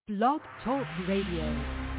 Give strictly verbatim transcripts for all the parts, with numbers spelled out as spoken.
Blog Talk Radio.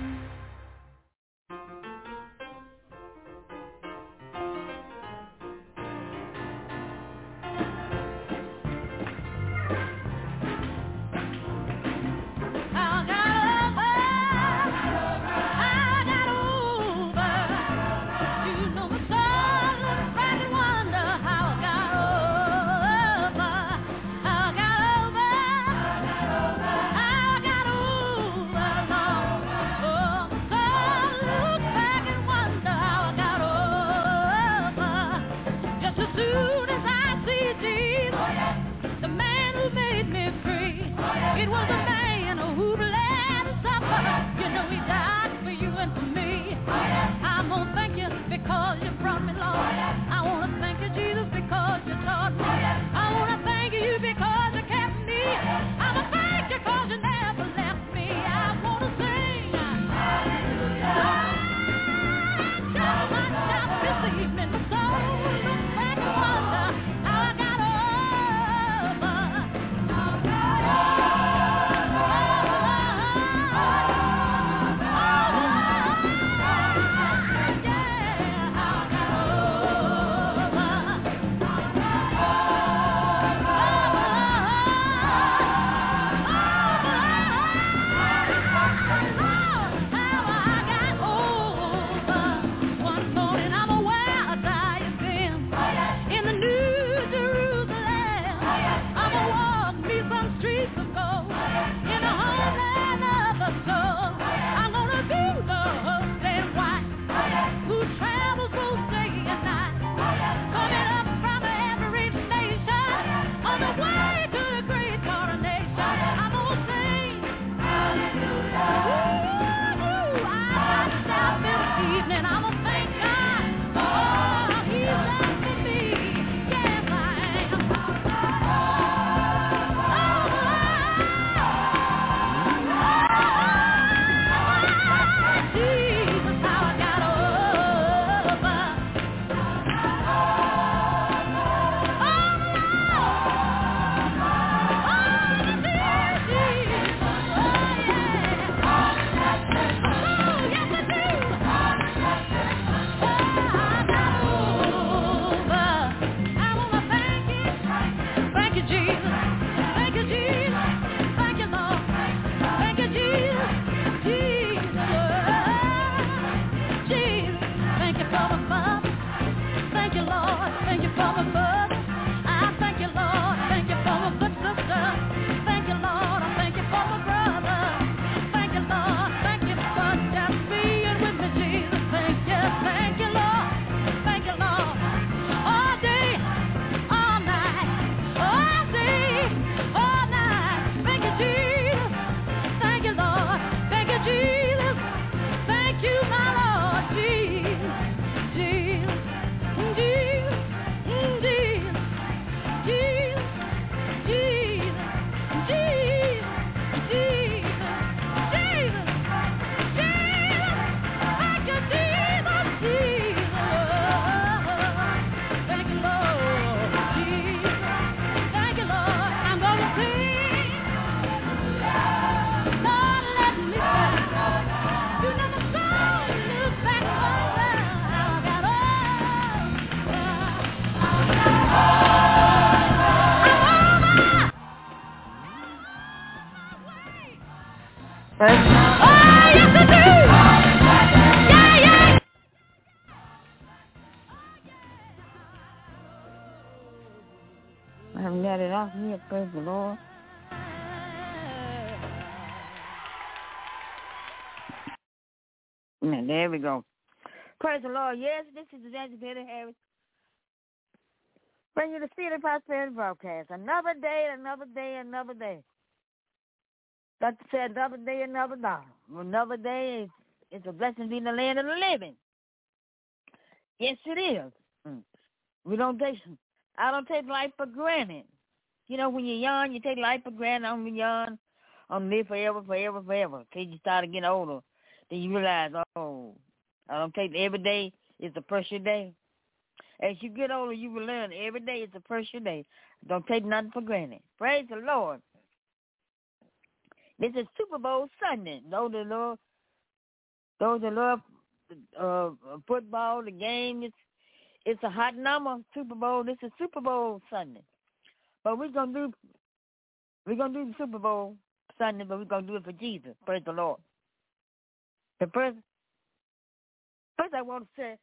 Praise the Lord. And there we go. Praise the Lord. Yes, this is Evangelist Betty Harris. Bring you the City of Prosperity broadcast. Another day, another day, another day. Doctor said another day, another dollar. Another day, it's, it's a blessing to be in the land of the living. Yes, it is. We don't take, I don't take life for granted. You know, when you're young, you take life for granted. I'm young. I'm live forever, forever, forever. Until you start getting older, then you realize, oh, I don't take every day is a precious day. As you get older, you will learn every day is a precious day. Don't take nothing for granted. Praise the Lord. This is Super Bowl Sunday. Those that love, those that love uh, football, the game, it's, it's a hot number, Super Bowl. This is Super Bowl Sunday. But we're going to do, we're going to do the Super Bowl Sunday, but we're going to do it for Jesus. Praise the Lord. The first, first I want to say,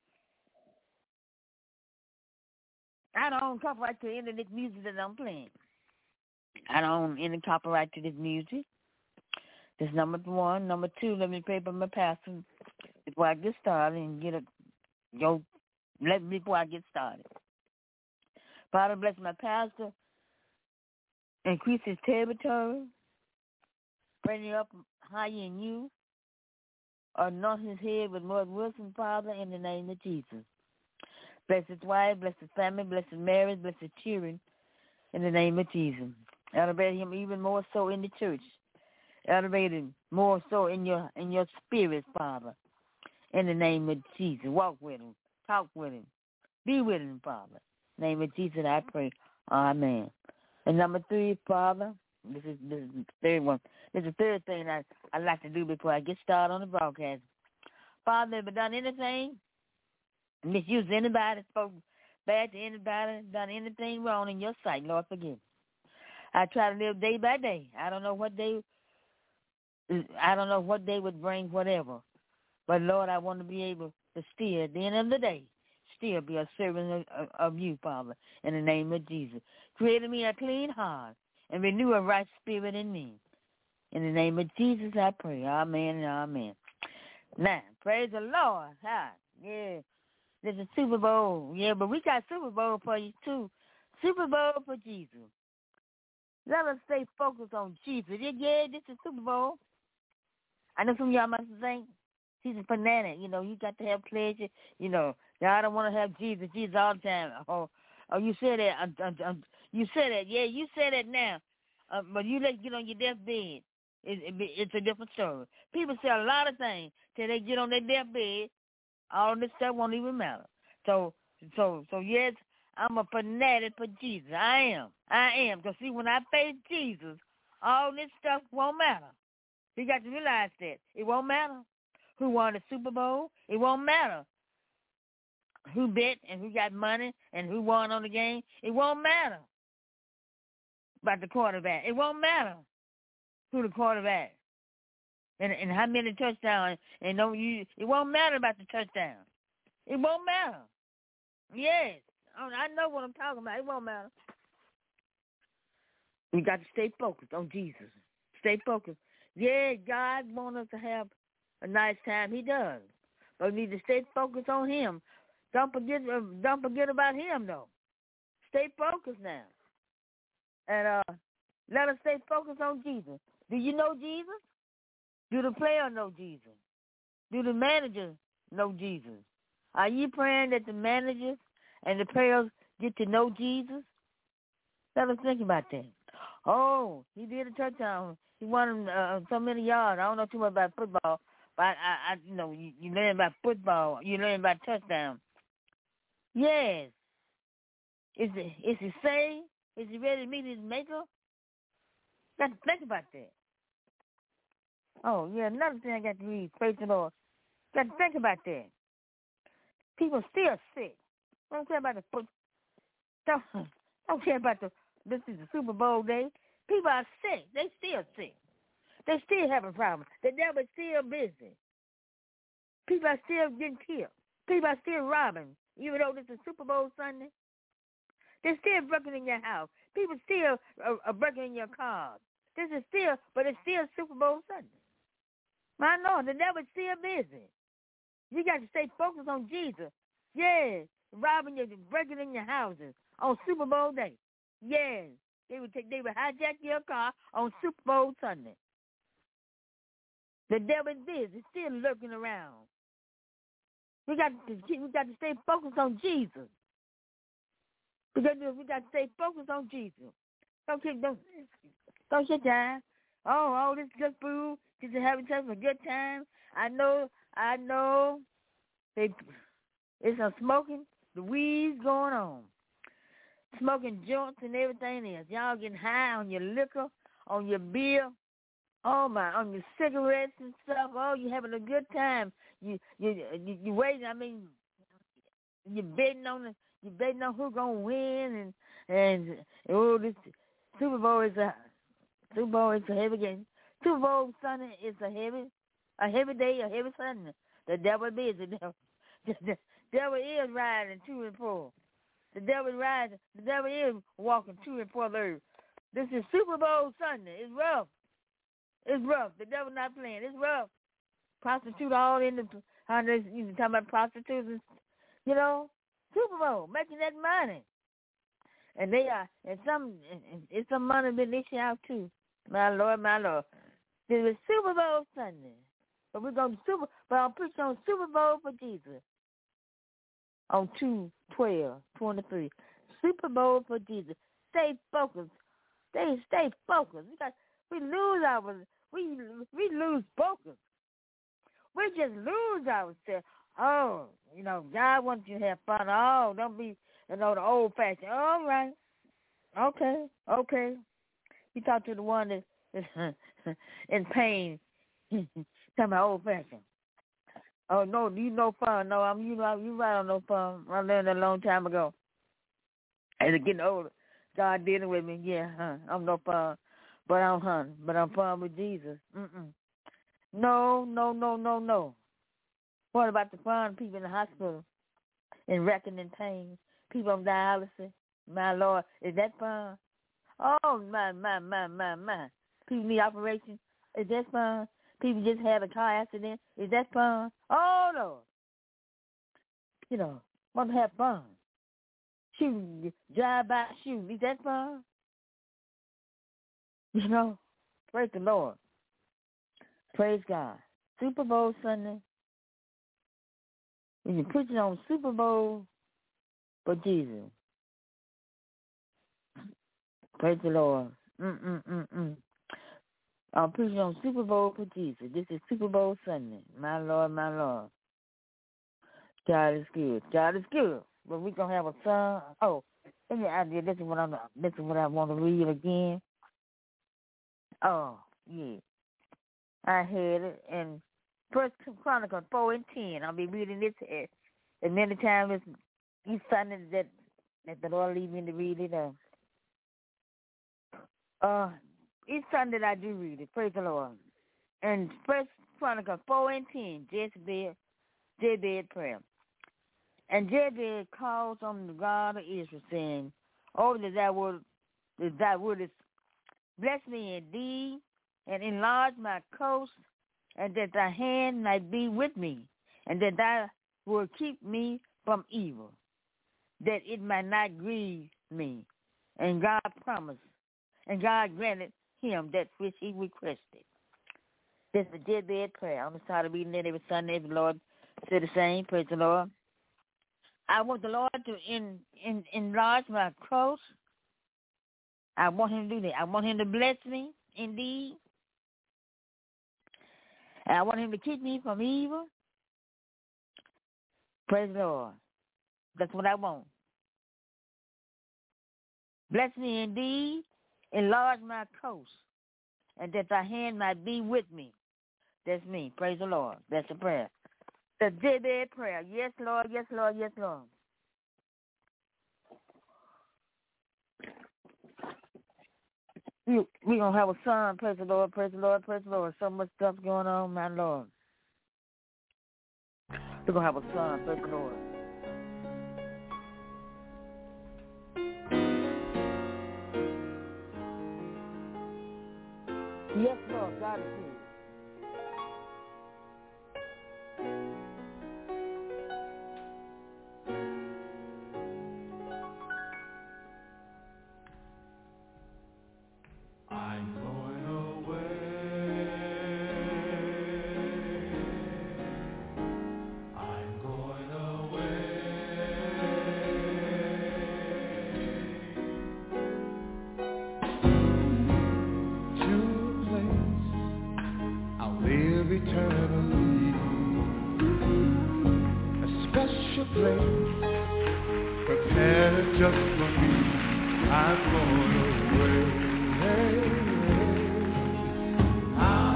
I don't own copyright to any of this music that I'm playing. I don't own any copyright to this music. That's number one. Number two, let me pray for my pastor before I get started and get a, yo, let me before I get started. Father, bless my pastor, increase his territory, bring him up higher in you, anoint his head with more wisdom, Father, in the name of Jesus. Bless his wife, bless his family, bless his marriage, bless his children, in the name of Jesus. Elevate him even more so in the church. Elevate him more so in your in your spirit, Father, in the name of Jesus. Walk with him, talk with him, be with him, Father. In the name of Jesus, I pray. Amen. And number three, Father, this is, this is the third one. This is the third thing I, I like to do before I get started on the broadcast. Father, have I done anything? Misused anybody, spoke bad to anybody, done anything wrong in your sight, Lord, forgive me. I try to live day by day. I don't know what day, I don't know what day would bring whatever. But, Lord, I want to be able to still, at the end of the day, still be a servant of, of, of you, Father, in the name of Jesus. Create in me a clean heart and renew a right spirit in me. In the name of Jesus, I pray. Amen and amen. Now, praise the Lord. Hi. Yeah. This is Super Bowl. Yeah, but we got Super Bowl for you, too. Super Bowl for Jesus. Let us stay focused on Jesus. Yeah, this is Super Bowl. I know some of y'all must think he's a fanatic. You know, you got to have pleasure. You know, y'all don't want to have Jesus, Jesus all the time. Oh, oh you said that. Uh, uh, uh, you said that. Yeah, you said that now. Uh, but you let get on your deathbed. It, it, it's a different story. People say a lot of things till they get on their deathbed. All this stuff won't even matter. So, so, so yes, I'm a fanatic for Jesus. I am. I am. Because, see, when I face Jesus, all this stuff won't matter. You got to realize that. It won't matter who won the Super Bowl. It won't matter who bet and who got money and who won on the game. It won't matter about the quarterback. It won't matter who the quarterback and, and how many touchdowns. And no, you, it won't matter about the touchdown. It won't matter. Yes. I know what I'm talking about. It won't matter. We got to stay focused on Jesus. Stay focused. Yeah, God wants us to have a nice time. He does. But we need to stay focused on him. Don't forget uh, don't forget about him, though. Stay focused now. And uh, let us stay focused on Jesus. Do you know Jesus? Do the player know Jesus? Do the manager know Jesus? Are you praying that the managers and the players get to know Jesus? Let us think about that. Oh, he did a touchdown. He won uh, so many yards. I don't know too much about football, but I, I, I you know, you, you learn about football. You learn about touchdown. Yes. Is it? Is he saved? Is he ready to meet his maker? Got to think about that. Oh, yeah, another thing I got to read. Praise the Lord. Got to think about that. People still sick. Don't care about the foot. Don't, don't care about the. This is the Super Bowl day. People are sick. They still sick. They still having problems. The devil is still busy. People are still getting killed. People are still robbing. Even though this is Super Bowl Sunday, they're still breaking in your house. People still are, are breaking in your cars. This is still, but it's still Super Bowl Sunday. I know the devil is still busy. You got to stay focused on Jesus. Yeah, robbing you, breaking in your houses on Super Bowl day. Yes, they would take, they would hijack your car on Super Bowl Sunday. The devil is busy, still lurking around. We got to we got to stay focused on Jesus. We got to we got to stay focused on Jesus. Don't keep don't don't sit down. Oh, all this good food, just having such a good time. I know, I know. They, it's some smoking, the weeds going on. Smoking joints and everything else. Y'all getting high on your liquor, on your beer, Oh my, on your cigarettes and stuff. Oh, you having a good time. You you you, you waiting. I mean, you betting on the, you betting on who's gonna win, and and oh, this Super Bowl is a Super Bowl is a heavy game. Super Bowl Sunday is a heavy a heavy day, a heavy Sunday. The devil is the devil. The devil is riding two and four. The devil is riding. The devil is walking two and four thirds. This is Super Bowl Sunday. It's rough. It's rough. The devil not playing. It's rough. Prostitute all in the, how they, you talking about prostitutes, and, you know, Super Bowl, making that money. And they are, and some, and it's some money been issued out too. My Lord, my Lord. This is Super Bowl Sunday. But we're going to Super, but I'm preaching on Super Bowl for Jesus. On two twelve twenty-three. Super Bowl for Jesus. Stay focused. Stay, stay focused. We got, we lose our, we we lose focus. We just lose ourselves. Oh, you know, God wants you to have fun. Oh, don't be, you know, the old fashioned. All right. Okay. Okay. You talk to the one that is in pain. Talking about old fashioned. Oh no, you no fun. No, I'm you know you right on no fun. I learned that a long time ago. As I'm getting older, God dealing with me. Yeah, huh? I'm no fun, but I'm hun. But I'm fun with Jesus. Mm-mm. No, no, no, no, no. What about the fun people in the hospital, in wrecking and pain, people on dialysis? My Lord, is that fun? Oh my, my, my, my, my. People need operation. Is that fun? People just had a car accident. Is that fun? Oh, no. You know, want to have fun. Shooting, drive by shooting. Is that fun? You know, praise the Lord. Praise God. Super Bowl Sunday. When you're preaching on Super Bowl for Jesus. Praise the Lord. Mm-mm-mm-mm. I'm preaching on Super Bowl for Jesus. This is Super Bowl Sunday. My Lord, my Lord. God is good. God is good. But we're going to have a song. Oh, let me idea. This is what I'm. This is what I want to read again. Oh, yeah. I had it in First Chronicles four and ten. I'll be reading this as many times as each Sunday that, that the Lord leads me to read it. Uh, uh, each Sunday I do read it. Praise the Lord. And First Chronicles four and ten, Jezebel, Jezebel prayer. And Jezebel calls on the God of Israel, saying, "Oh, that thou would, that thou wouldest bless me indeed, and enlarge my coast, and that thy hand might be with me, and that thou would keep me from evil, that it might not grieve me." And God promised, and God granted him that which he requested. This is the Jezebel prayer. I'm going to start reading it every Sunday. The Lord said the same. Praise the Lord. I want the Lord to in, in, enlarge my coast. I want him to do that. I want him to bless me indeed. And I want him to keep me from evil. Praise the Lord. That's what I want. Bless me indeed. Enlarge my coast. And that thy hand might be with me. That's me. Praise the Lord. That's the prayer. The Jezebel prayer. Yes, Lord. Yes, Lord. Yes, Lord. We're going to have a song. Praise the Lord. Praise the Lord. Praise the Lord. So much stuff going on, my Lord. We're going to have a song. Praise the Lord. Yes, Lord. God is here. I'm going away. I'm going away to a place I'll live eternally. A special place prepared just for me. I'm going away. I'm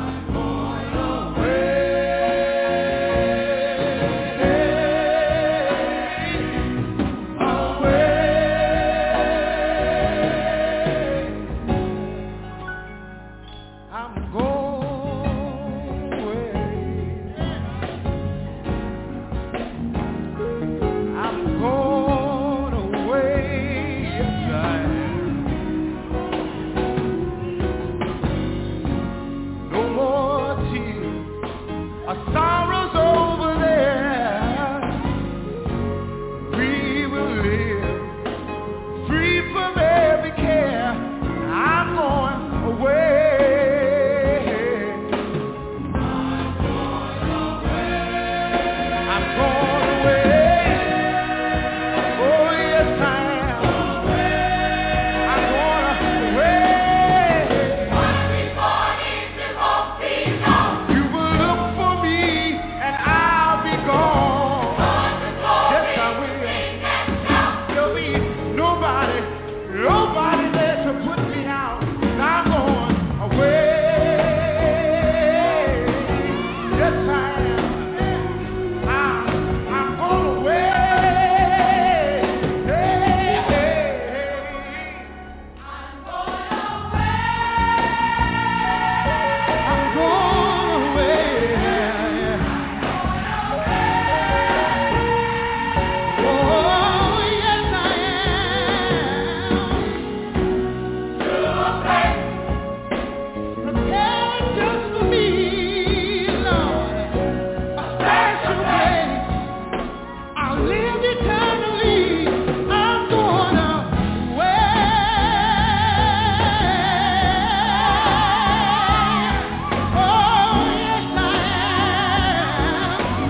our sorrows over there. We will live free from every care. I'm going away. I'm going away. Oh yes I am. I'm going away. You will look for me and I'll be gone. Yes I will. There'll be nobody, nobody there to put me out. I'm going away. Yes I am. I'm, I'm going away. Hey, hey, hey. I'm going away. Oh, yes I am. Prepared just for me, Lord, a special place. I'll live eternally. I'm going away. Oh, yes I am.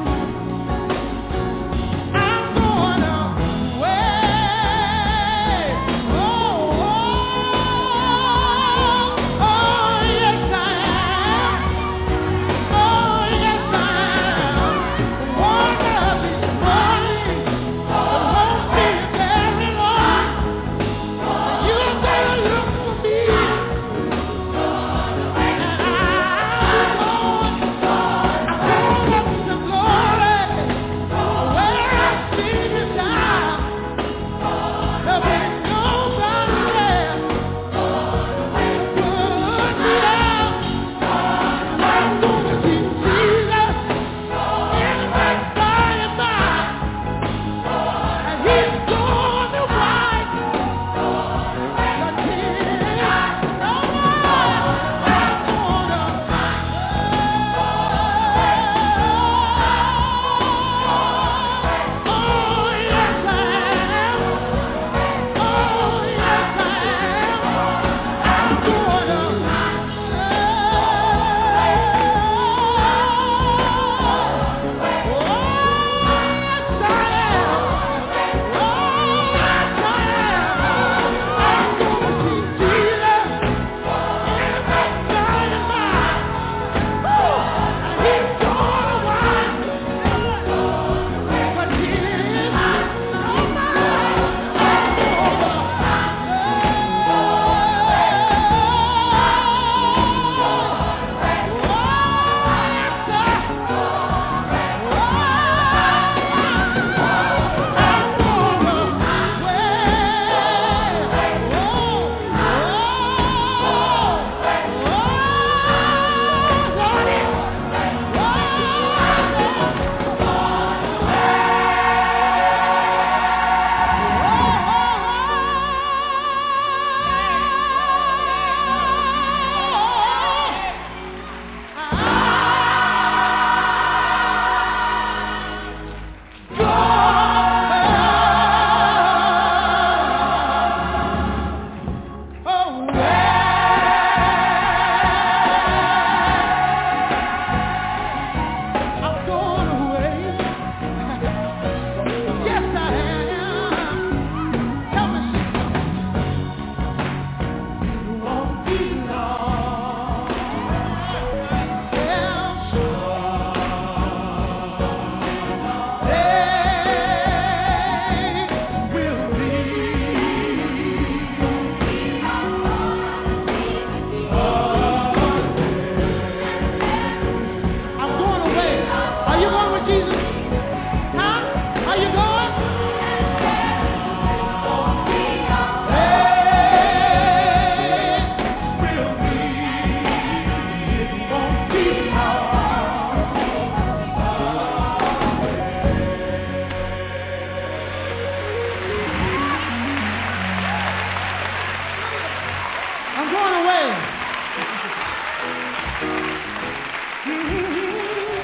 I'm going away. Oh, oh, oh, yes I am. Oh, yes I am. One of these mornings, I won't be very long. You're gonna look for me, and I'm going up to glory, where I see you now. There'll be nobody there to put me out. I'm gonna see Jesus in my by and by, and He's gonna wipe the tears away. I'm gonna oh yes I am. Oh yes I am. I'm gonna oh yes I am. Oh yes I am. I'm gonna see Jesus in my by and by. Oh, and He's gonna wipe the tears I'm going away. Yes, I am. Tell me, you won't be long. Yeah, they will be. I'm going away. Are you going with Jesus? Huh? Are you going? They will be. Won't be long. I'm going away.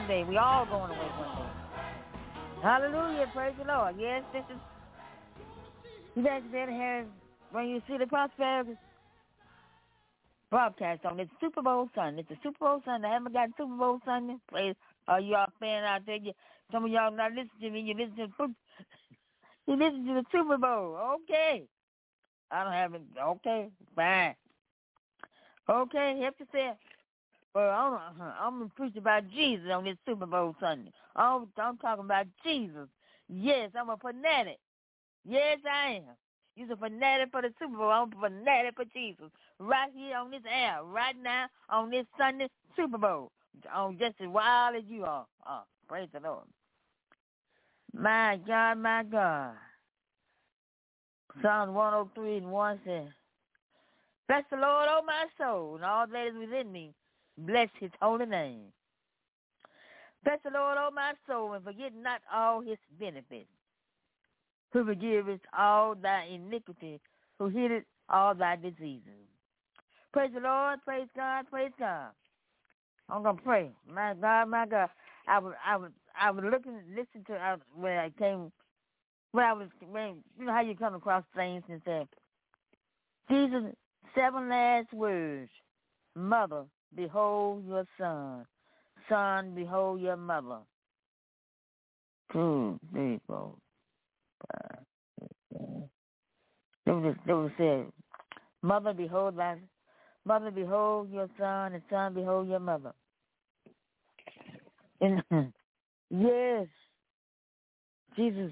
day. We all going away one day. Hallelujah. Praise the Lord. Yes, this is Evangelist Harris. When you see the prosperity broadcast on this Super Bowl Sunday. It's the Super Bowl Sunday. I haven't got Super Bowl Sunday. Praise. Are you all fan out there? You, some of y'all not listening to me. You listen to the, you listen to the Super Bowl. Okay. I don't have it. Okay. Fine. Okay. Help yourself. Well, I'm, I'm going to preach about Jesus on this Super Bowl Sunday. I'm, I'm talking about Jesus. Yes, I'm a fanatic. Yes, I am. You're a fanatic for the Super Bowl. I'm a fanatic for Jesus. Right here on this air, right now, on this Sunday Super Bowl. I'm just as wild as you are. Oh, praise the Lord. My God, my God. Psalm one oh three and one says, bless the Lord, O my soul, and all that is within me. Bless his holy name. Bless the Lord, O my soul, and forget not all his benefits, who forgiveth all thy iniquity, who healeth all thy diseases. Praise the Lord, praise God, praise God. I'm gonna pray. My God, my God. I was, I was, I was looking, listening to uh, where I came, when I was, when you know how you come across things and say, Jesus, seven last words. Mother, behold your son. Son, behold your mother. Two, three, four, five, six, seven. They was, they was said, mother, behold thy, mother, behold your son, and son, behold your mother. And yes, Jesus,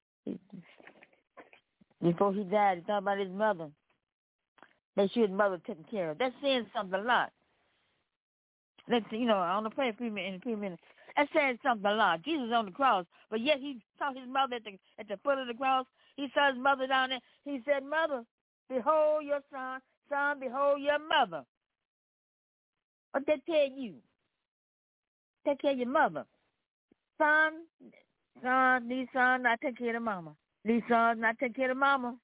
before he died, he thought about his mother. Make sure his mother taken care of. That's saying something a lot. Let's, you know, I want to pray a few minutes, in a few minutes. That's saying something a lot. Jesus on the cross, but yet he saw his mother at the at the foot of the cross. He saw his mother down there. He said, mother, behold your son. Son, behold your mother. What they tell you? Take care of your mother. Son, son, these sons not take care of the mama. These sons not take care of the mama.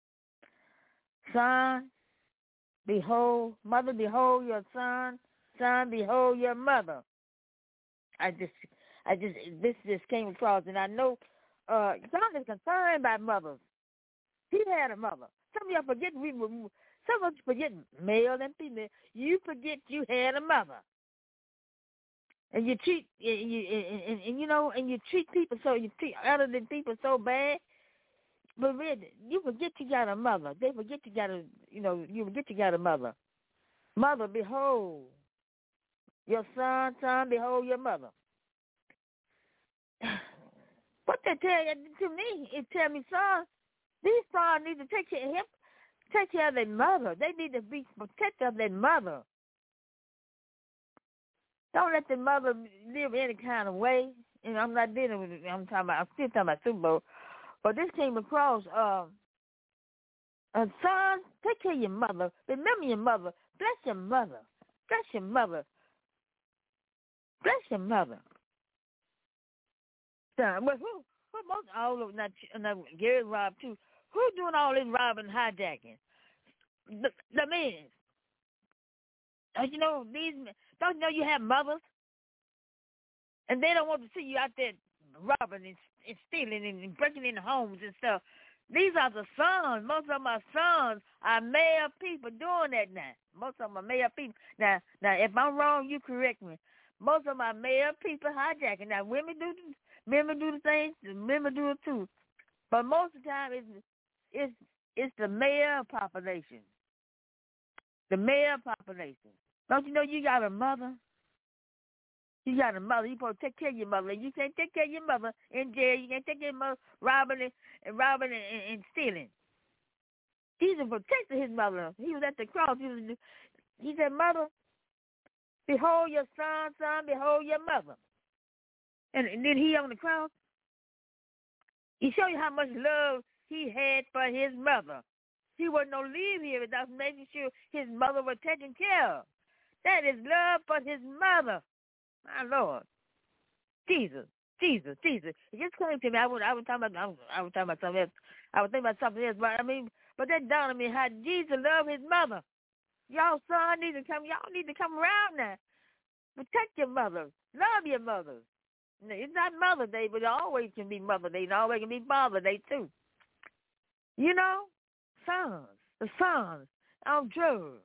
Son, behold, mother, behold your son. Son, behold your mother. I just, I just, this just came across, and I know uh, God is concerned about mothers. He had a mother. Some of y'all forget, we, some of us forget male and female. You forget you had a mother. And you treat, and you, and, and, and you know, and you treat people so, you treat other than people so bad. But really, you forget you got a mother. They forget you got a, you know, you forget you got a mother. Mother, behold your son, son, behold your mother. What they tell you to me, it tell me, son, these sons need to take care of him, take care of their mother. They need to be protective of their mother. Don't let the mother live any kind of way. And I'm not dealing with it. I'm talking about, I'm still talking about Super Bowl. But this came across, uh, uh, son, take care of your mother. Remember your mother. Bless your mother. Bless your mother. Bless your mother. Son, well, who, who most, all of, not, not Gary robbed too. Who doing all this robbing and hijacking? The, the men. Don't you know, these men, don't you know you have mothers? And they don't want to see you out there robbing and, and stealing and, and breaking into homes and stuff. These are the sons. Most of my sons are male people doing that now. Most of them are male people. Now, now, if I'm wrong, you correct me. Most of my male people hijacking. Now, women do the, women do the thing. Women do it too. But most of the time, it's it's it's the male population. The male population. Don't you know you got a mother? You got a mother. You're supposed to take care of your mother. You can't take care of your mother in jail. You can't take care of your mother robbing and, and robbing and, and, and stealing. Jesus protected his mother. He was at the cross. He, was, he said, mother, behold your son, son, behold your mother. And, and then he on the cross, he showed you how much love he had for his mother. He wasn't going to leave here without making sure his mother was taken care of. That is love for his mother. My Lord. Jesus, Jesus, Jesus. It just came to me. I was, I was talking about, I was, I was talking about something else. I was thinking about something else, but I mean, but that dawned on me how Jesus loved his mother. Y'all son need to come, y'all need to come around now. Protect your mother. Love your mother. It's not Mother's Day, but it always can be Mother's Day. It always can be Father's Day, too. You know, sons, the sons on drugs.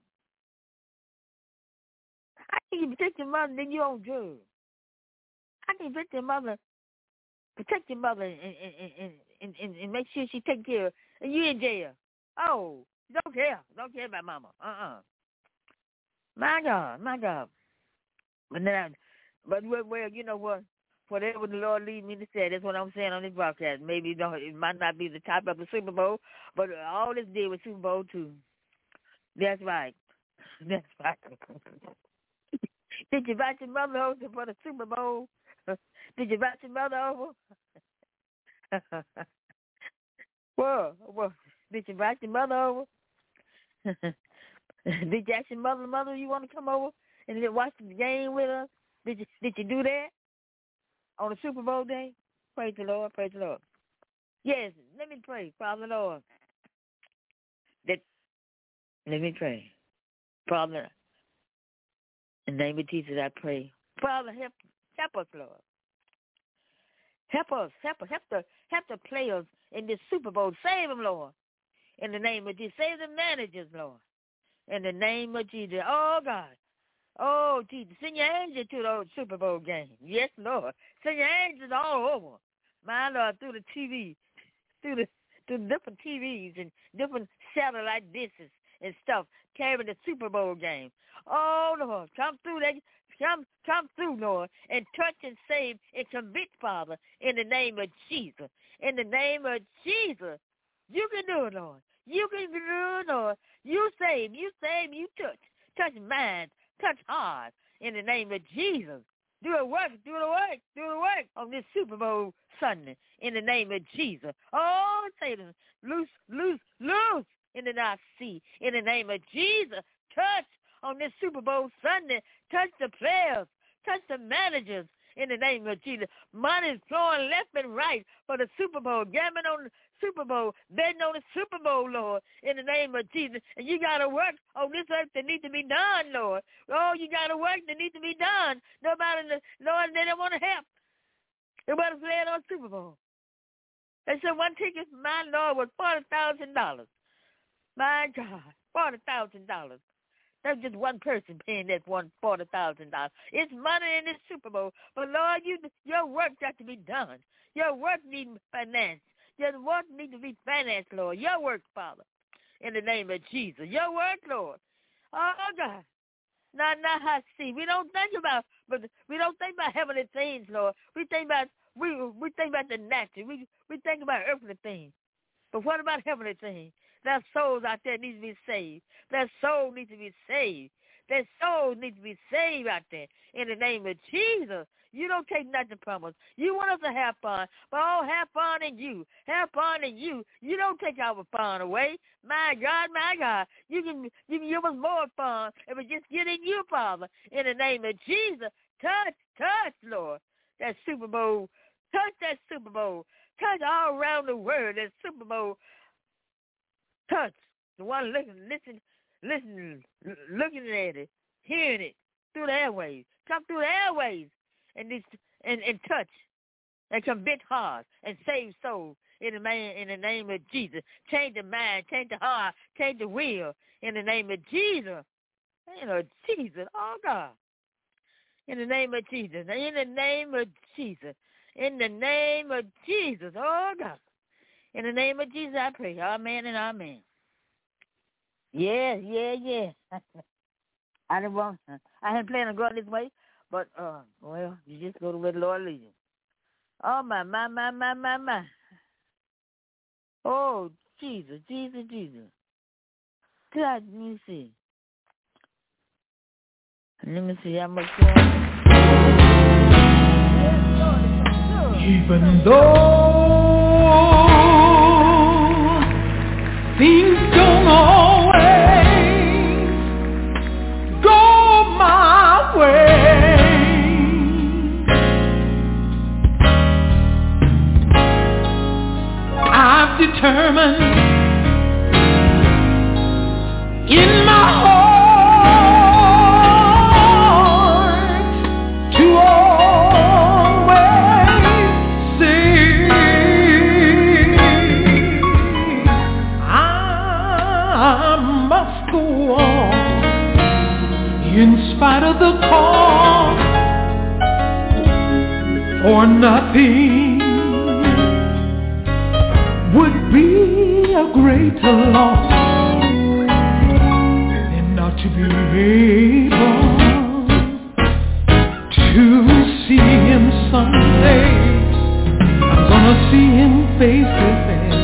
I can protect your mother, then you on drugs. I can protect your mother, protect your mother, and and, and, and, and, and make sure she take care of, and you in jail. Oh, don't care. Don't care about mama. Uh-uh. My God, my God. But now, but well, well, you know what? Whatever the Lord leads me to say, that's what I'm saying on this broadcast. Maybe it, don't, it might not be the top of the Super Bowl, but all this did was Super Bowl two. That's right. That's right. Did you invite your mother over for the Super Bowl? Did you invite your mother over? Whoa, whoa. Did you invite your mother over? Did you ask your mother, mother, you want to come over and then watch the game with us? Did you Did you do that on the Super Bowl day? Praise the Lord, praise the Lord. Yes, let me pray, Father Lord. That, let me pray. Father, in the name of Jesus, I pray. Father, help, help us, Lord. Help us, help us, help the, help the players in this Super Bowl. Save them, Lord. In the name of Jesus. Save the managers, Lord. In the name of Jesus. Oh, God. Oh, Jesus. Send your angels to those Super Bowl games. Yes, Lord. Send your angels all over. My Lord, through the T V, through the, through the different T Vs and different satellite dishes and stuff, carrying the Super Bowl game. Oh, Lord, come through that. Come, come through, Lord, and touch and save and convict, Father, in the name of Jesus. In the name of Jesus. You can do it, Lord. You can do it, Lord. You save, you save, you touch. Touch minds, touch hearts, in the name of Jesus. Do the work, do the work, do the work on this Super Bowl Sunday, in the name of Jesus. Oh, Satan, loose, loose, loose in the North Sea, in the name of Jesus. Touch on this Super Bowl Sunday. Touch the players, touch the managers, in the name of Jesus. Money's flowing left and right for the Super Bowl, gambling on the Super Bowl, betting on the Super Bowl, Lord, in the name of Jesus. And you got to work on this earth that needs to be done, Lord. Oh, you got to work that needs to be done. Nobody, Lord, they don't want to help. Nobody's playing on Super Bowl. They said one ticket, my Lord, was forty thousand dollars. My God, forty thousand dollars. That's just one person paying that one forty thousand dollars. It's money in this Super Bowl. But, Lord, you, your work got to be done. Your work needs finance. Your work needs to be financed, Lord. Your work, Father, in the name of Jesus. Your work, Lord. Oh, God. Now, now, I see. We don't think about, but we don't think about heavenly things, Lord. We think about, we we think about the natural. We we think about earthly things. But what about heavenly things? There's souls out there need to be saved. Their soul needs to be saved. Their soul needs to be saved out there in the name of Jesus. You don't take nothing from us. You want us to have fun, but oh, have fun in you. Have fun in you. You don't take our fun away. My God, my God. You can, you can give us more fun if we just get in you, Father, in the name of Jesus. Touch, touch, Lord, that Super Bowl. Touch that Super Bowl. Touch all around the world that Super Bowl. Touch the one looking, listen, listen, looking at it, hearing it through the airways. Come through the airways and this, and, and touch and convict hearts and save souls in the man in the name of Jesus. Change the mind, change the heart, change the will in the name of Jesus. You know, Jesus, oh God. In the name of Jesus. In the name of Jesus. In the name of Jesus, oh God. In the name of Jesus, I pray. Amen and amen. Yeah, yeah, yeah. I didn't want. I hadn't planned on going this way, but uh, well, you just go to where the Lord leads you. Oh my, my, my, my, my, my. Oh Jesus, Jesus, Jesus. God, let me see. Let me see how much more. Even though things don't always go my way, I've determined in my heart or nothing would be a greater loss than not to be able to see him someday. I'm gonna see him face to face.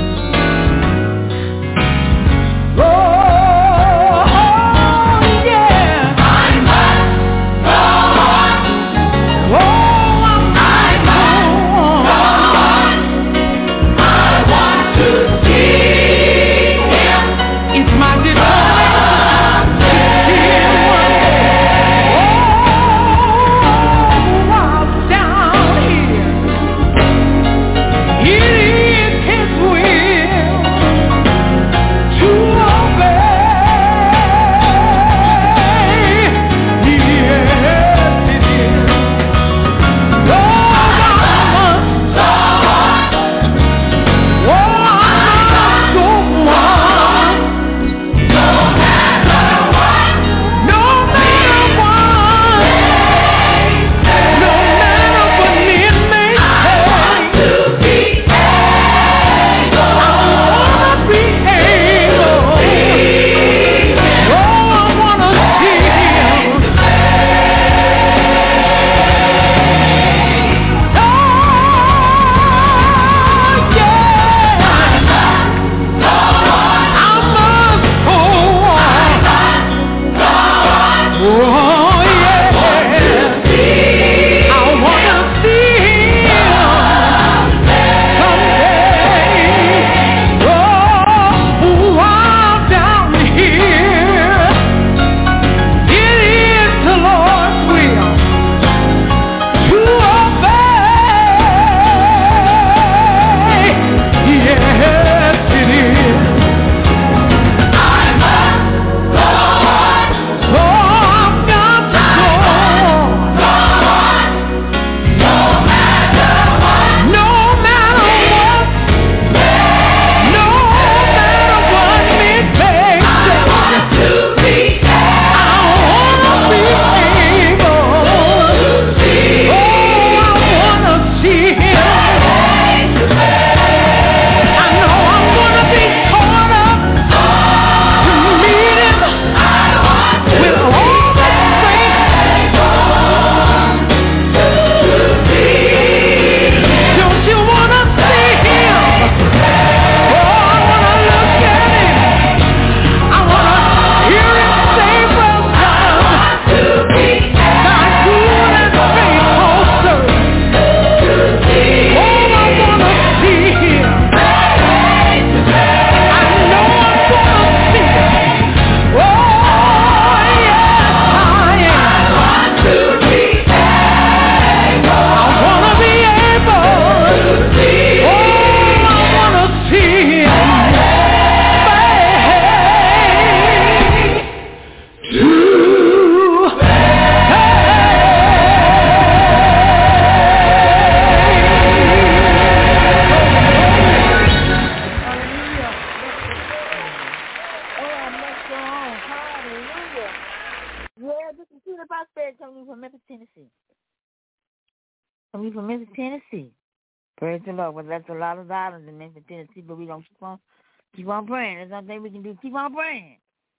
Coming from Memphis, Tennessee. Praise the Lord. Well, that's a lot of islands in Memphis, Tennessee, but we don't keep on, keep on praying. There's nothing we can do. Keep on praying.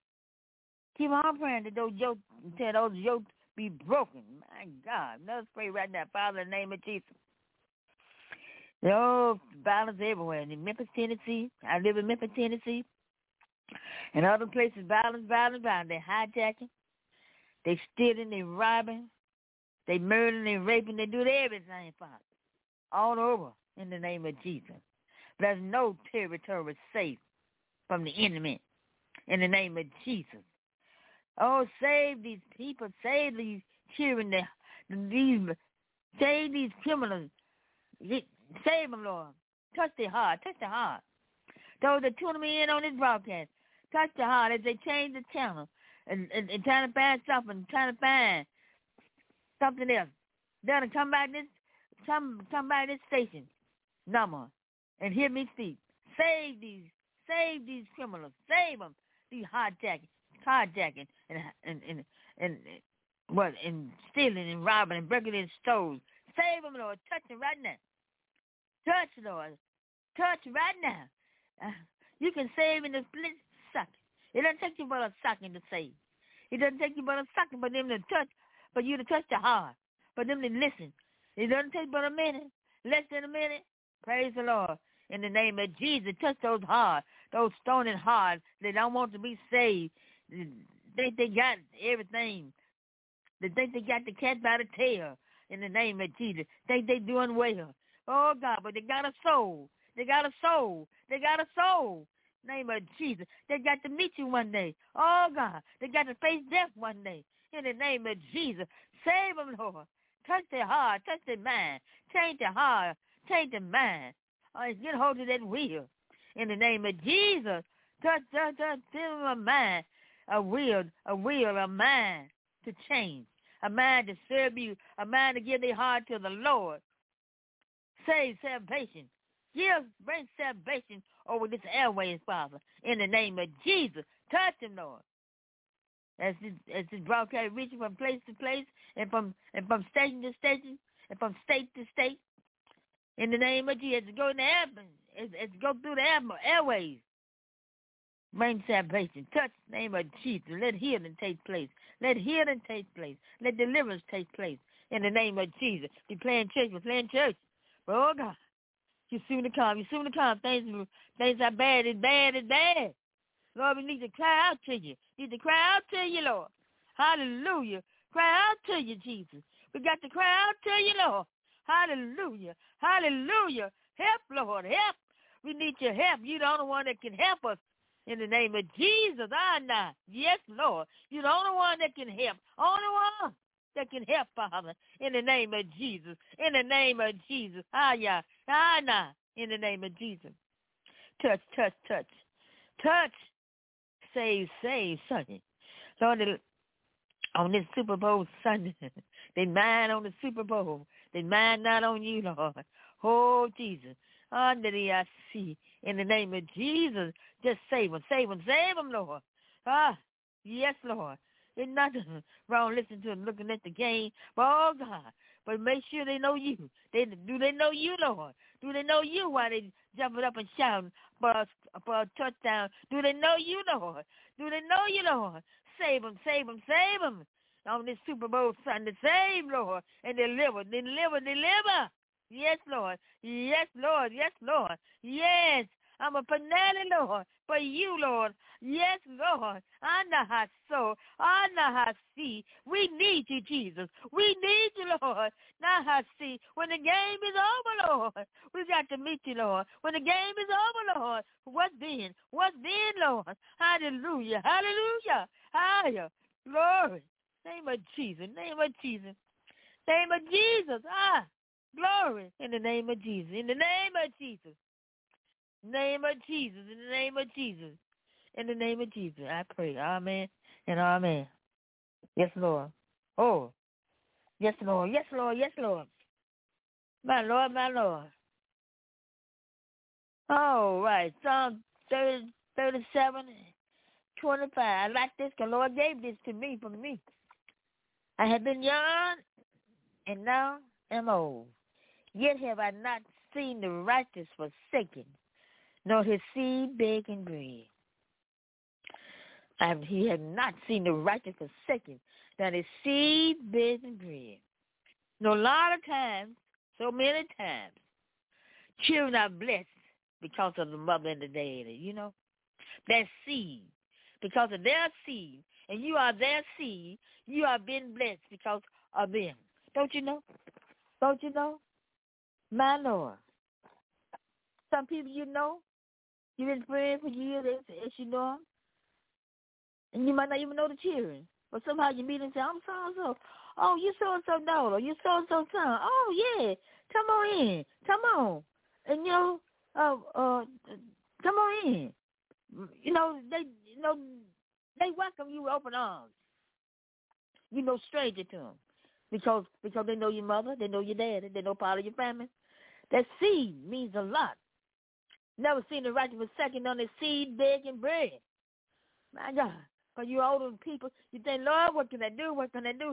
Keep on praying that those yokes, until those yokes be broken. My God. Let's pray right now. Father, in the name of Jesus. Oh, violence everywhere. In Memphis, Tennessee. I live in Memphis, Tennessee. And other places, violence, violence, violence. They're hijacking. They stealing, they robbing. They murdering, they raping, they do everything, Father. All over in the name of Jesus. There's no territory safe from the enemy in the name of Jesus. Oh, save these people, save these children, these, save these criminals. Save them, Lord. Touch their heart, touch their heart. Those that tune me in on this broadcast, touch their heart as they change the channel and, and, and trying to find something, trying to find something else. They'll come by this, come come by this station number and hear me speak. Save these, save these criminals, save them. These hijacking, carjacking, and and and and, and what and stealing and robbing and breaking in stores. Save them, Lord. Touch them right now. Touch, Lord. Touch right now. Uh, you can save in a split second. It doesn't take you but a second to save. It doesn't take you but a second for them to touch, for you to touch the heart, for them to listen. It doesn't take but a minute, less than a minute. Praise the Lord. In the name of Jesus, touch those hearts, those stony hearts that don't want to be saved. They think they got everything. They think they got the cat by the tail. In the name of Jesus, think they doing well. Oh, God, but they got a soul. They got a soul. They got a soul. Name of Jesus. They got to meet you one day. Oh, God, they got to face death one day. In the name of Jesus, save them, Lord. Touch their heart. Touch their mind. Change their heart. Change their mind. Oh, get hold of that will. In the name of Jesus, touch, touch, touch, give them a mind, a will, a will, a mind to change, a mind to serve you, a mind to give their heart to the Lord. Save salvation. Give, bring salvation over this airways, Father, in the name of Jesus. Touch them, Lord. As this, as this broadcast reaching from place to place and from and from station to station and from state to state, in the name of Jesus, as go in the air, as, as go through the air, airways, bring salvation. Touch the name of Jesus. Let healing take place. Let healing take place. Let deliverance take place in the name of Jesus. We're playing church. We're playing church. But, oh, God, you soon to come. You soon to come. Things, things are bad. It's bad. It's bad. Lord, we need to cry out to you. We need to cry out to you, Lord. Hallelujah. Cry out to you, Jesus. We got to cry out to you, Lord. Hallelujah. Hallelujah. Help, Lord. Help. We need your help. You're the only one that can help us. In the name of Jesus. I know. Yes, Lord. You're the only one that can help. Only one that can help, Father. In the name of Jesus. In the name of Jesus. Ah, yeah. Ah, nah. In the name of Jesus. Touch, touch, touch. Touch. Save, save, Sunday. Lord, on this Super Bowl Sunday, they mind on the Super Bowl. They mind not on you, Lord. Oh, Jesus. Under the I see. In the name of Jesus, just save them, save them, save them, Lord. Ah, yes, Lord. There's nothing wrong listening to them, looking at the game. But, oh, God, but make sure they know you. They, do they know you, Lord? Do they know you while they jumping up and shouting for a, for a touchdown? Do they know you, Lord? Do they know you, Lord? Save them, save them, save them. On this Super Bowl Sunday, save, Lord, and deliver, deliver, deliver. Yes, Lord. Yes, Lord. Yes, Lord. Yes. I'm a panelli, Lord, for you, Lord. Yes, Lord. I know how so. I know how see. We need you, Jesus. We need you, Lord. Now I see. When the game is over, Lord, we got to meet you, Lord. When the game is over, Lord, what then? What then, Lord? Hallelujah. Hallelujah. Hallelujah. Glory. Name of Jesus. Name of Jesus. Name of Jesus. Ah. Glory in the name of Jesus. In the name of Jesus. Name of Jesus. In the name of Jesus. In the name of Jesus. I pray. Amen and amen. Yes, Lord. Oh. Yes, Lord. Yes, Lord. Yes, Lord. My Lord, my Lord. All right. Psalm thirty, thirty-seven, twenty-five. I like this because Lord gave this to me from me. I have been young and now am old. Yet have I not seen the righteous forsaken, nor his seed begging bread. I, he had not seen the righteous forsaken, nor his seed begging bread. No, a lot of times, so many times, children are blessed because of the mother and the daddy, you know. Their seed, because of their seed, and you are their seed, you are being blessed because of them. Don't you know? Don't you know? My Lord. Some people you know, you've been praying for years as, as you know them, and you might not even know the children. But somehow you meet and say, I'm so-and-so. Oh, you so-and-so daughter. You so-and-so son. Oh, yeah. Come on in. Come on. And, you know, uh, uh, come on in. You know, they, you know, they welcome you with open arms. You no stranger to them. Because, because they know your mother, they know your daddy, they know part of your family. That seed means a lot. Never seen the righteous forsaken on their seed begging bread. My God. Because you're older people, you think, Lord, what can I do? What can I do?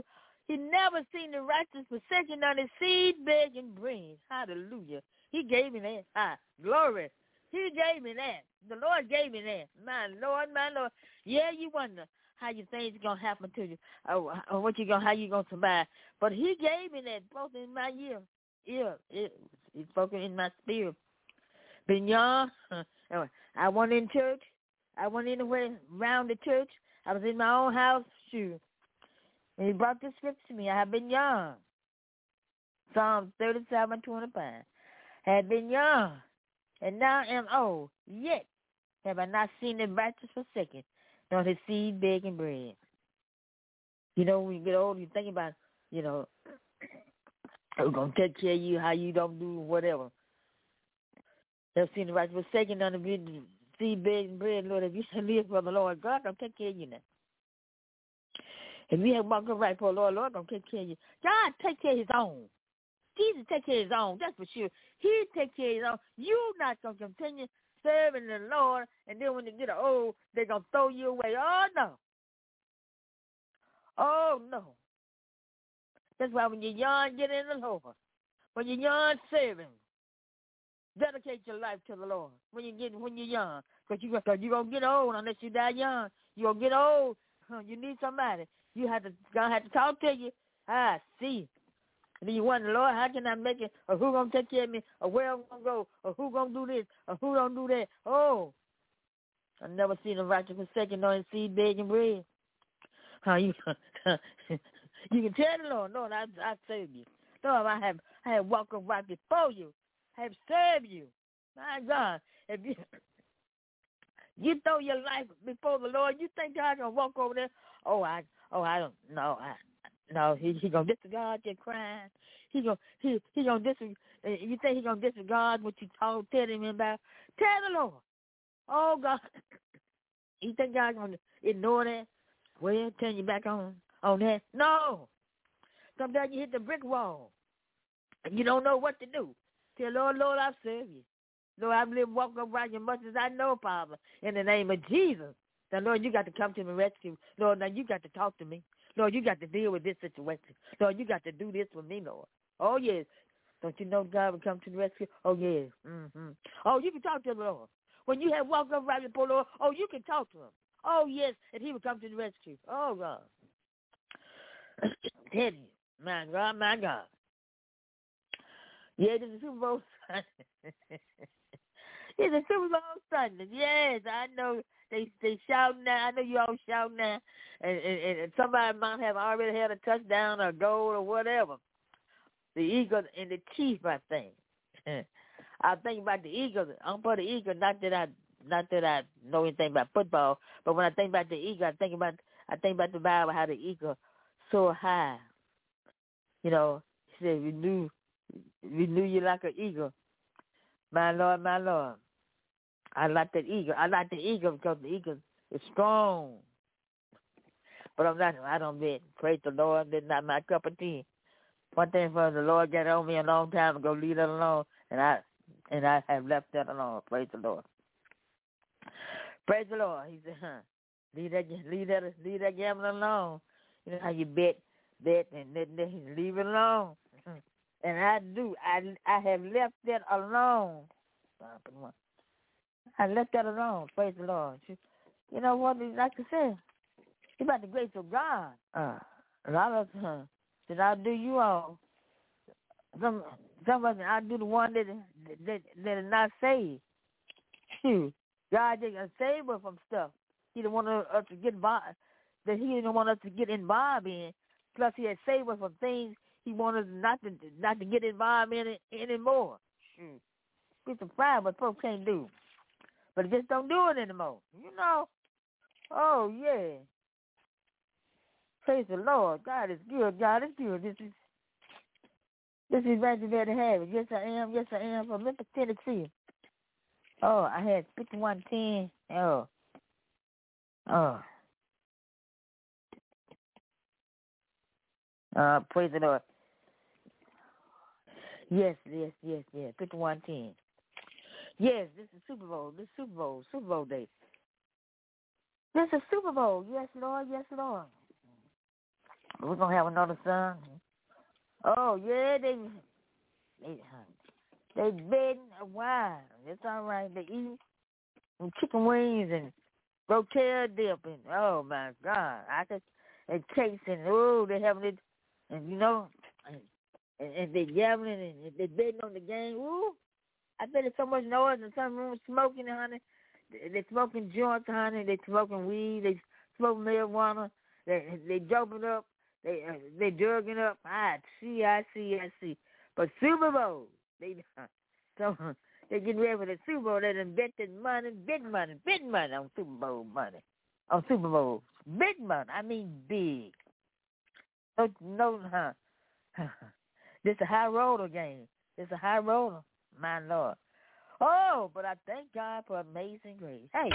He never seen the righteous forsaken on his seed begging bread. Hallelujah. He gave me that. Ah, glory. He gave me that. The Lord gave me that. My Lord, my Lord. Yeah, you wonder how your things gonna happen to you, or, or what you gonna, how you gonna survive. But He gave me that both in my ear, ear. It, He spoken in my spirit. Been young. I went in church. I went anywhere around the church. I was in my own house. Shoot. And He brought this scripture to me. I have been young. Psalms thirty-seven twenty-five. Had been young, and now am old. Yet have I not seen the righteous forsaken, nor his seed begging bread. You know, when you get old, you think about, you know, who's going to take care of you, how you don't do whatever. They've seen the righteous forsaken, nor the seed begging bread. Lord, if you shall live for the Lord, God going to take care of you now. If you have walked right for the Lord, Lord going to take care of you. God take care of his own. Jesus take care of his own, that's for sure. He take care of his own. You not going to continue serving the Lord, and then when you get old, they're going to throw you away. Oh, no. Oh, no. That's why when you're young, get in the Lord. When you're young, serve him. Dedicate your life to the Lord when you get when you're young. Because you, cause you're going to get old unless you die young. You're going to get old. Huh, you need somebody. You have to, God have to talk to you. I see. And then you wonder, Lord, how can I make it? Or who going to take care of me? Or where I'm going to go? Or who going to do this? Or who don't do that? Oh, I've never seen a righteous forsaken nor his seed begging bread. How you, you can tell the Lord, Lord, I, I serve you. Lord, I have, I have walked right before you. I have served you. My God, if you, you throw your life before the Lord, you think God going to walk over there? Oh, I, oh, I don't know. I, No, he he gonna disregard your crying. He gonna he he gonna disregard. You think he gonna disregard what you told tell him about? Tell the Lord. Oh God, you think God gonna ignore that? Well, turn you back on on that? No. Sometimes you hit the brick wall and you don't know what to do. Tell Lord, Lord, I serve you. Lord, I've lived walk upright as much as I know, Father. In the name of Jesus. Now, Lord, you got to come to the rescue. Lord, now you got to talk to me. Lord, you got to deal with this situation. Lord, you got to do this for me, Lord. Oh, yes. Don't you know God will come to the rescue? Oh, yes. Mm-hmm. Oh, you can talk to the Lord. When you have walked up right before the Lord, oh, you can talk to him. Oh, yes, and he will come to the rescue. Oh, God. Tell you, my God, my God. Yeah, this is Super Bowl Sunday. It's a Super Bowl Sunday. Yes, I know. They they shouting now. I know you all shouting now. And, and, and somebody might have already had a touchdown or goal or whatever. The Eagles and the Chiefs, I think. I think about the Eagles. I'm for the Eagles. Not that I not that I know anything about football, but when I think about the Eagles, I think about I think about the Bible, how the eagle so high. You know, he said, renew, renew you like an eagle. My Lord, my Lord. I like that eagle. I like the eagle because the eagle is strong. But I'm not, I don't bet. Praise the Lord. That's not my cup of tea. One thing for the Lord got on me a long time ago, leave that alone. And I and I have left that alone. Praise the Lord. Praise the Lord. He said, huh, leave that, leave that, leave that gambling alone. You know how you bet, bet, and then, then leave it alone. And I do. I, I have left that alone. I left that alone. Praise the Lord. You know what? Like I said, it's about the grace of God. Uh, a lot of us, that I do you all. Some, some of us, I do the one that that that is not saved. Shoot, God didn't save us from stuff. He didn't want us to get involved. That He didn't want us to get involved in. Plus, He had saved us from things He wanted us not to not to get involved in it anymore. Shoot, it's a fire, but folks can't do. But just don't do it anymore. You know. Oh yeah. Praise the Lord. God is good. God is good. This is this is right there to have it. Yes, I am. Yes, I am from Memphis, Tennessee. Oh, I had fifty-one ten. Oh. Oh. Uh, praise the Lord. Yes, yes, yes, yes. fifty-one ten. Yes, this is Super Bowl. This is Super Bowl. Super Bowl day. This is Super Bowl. Yes, Lord. Yes, Lord. We're going to have another son. Oh, yeah, they, they, they betting a wine. It's all right. They eat and chicken wings and rotel dip. And, oh, my God. I could, and cakes and, oh, they having it, and, you know, and, and they yelling and they betting on the game. Ooh, I bet there's so much noise in some room smoking, honey. They smoking joints, honey. They smoking weed. They smoking marijuana. They they jumping up. They uh, they drugging up. I see, I see, I see. But Super Bowl, they so they getting ready for the Super Bowl. They done bet their money, big money, big money on Super Bowl money, on Super Bowl, big money. I mean big. No, no, huh? This a high roller game. This a high roller, my Lord. Oh, but I thank God for amazing grace. Hey.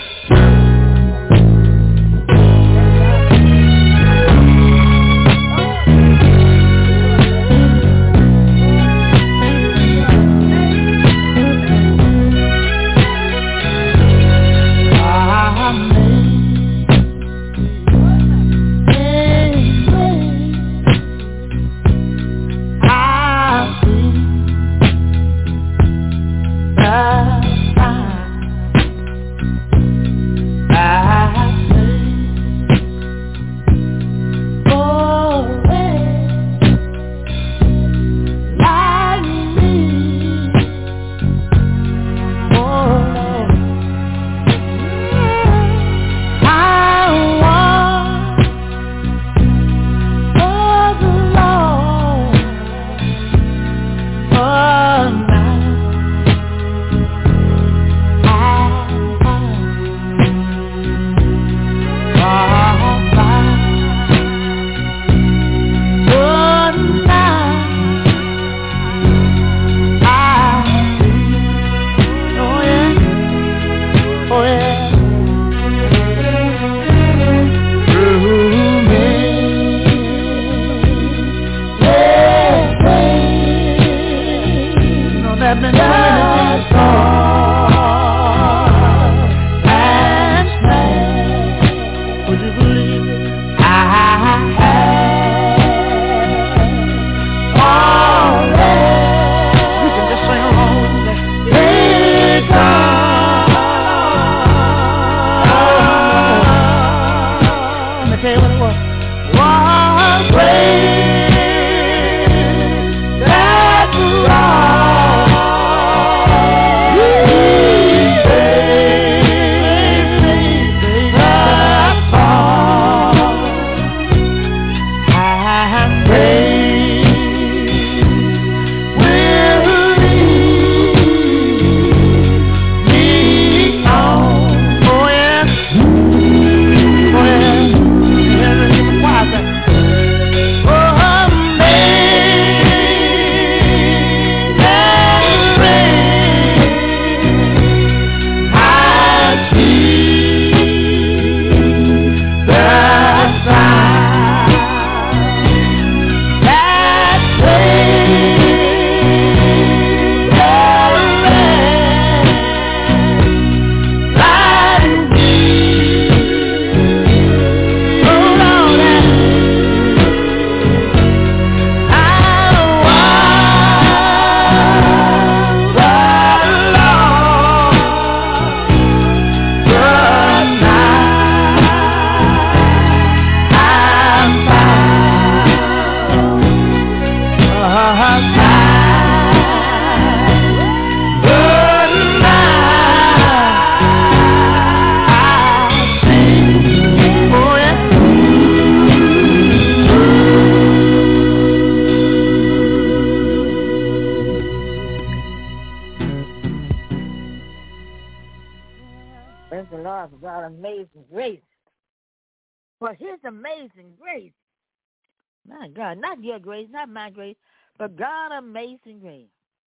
God, not your grace, not my grace, but God amazing grace.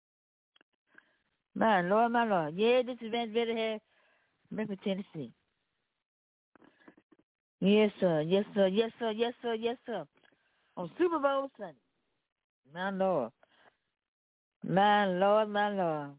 My Lord, my Lord. Yeah, this event really here, Memphis, Tennessee. Yes, sir. Yes, sir. Yes, sir. Yes, sir. Yes, sir. On Super Bowl Sunday. My Lord. My Lord, my Lord.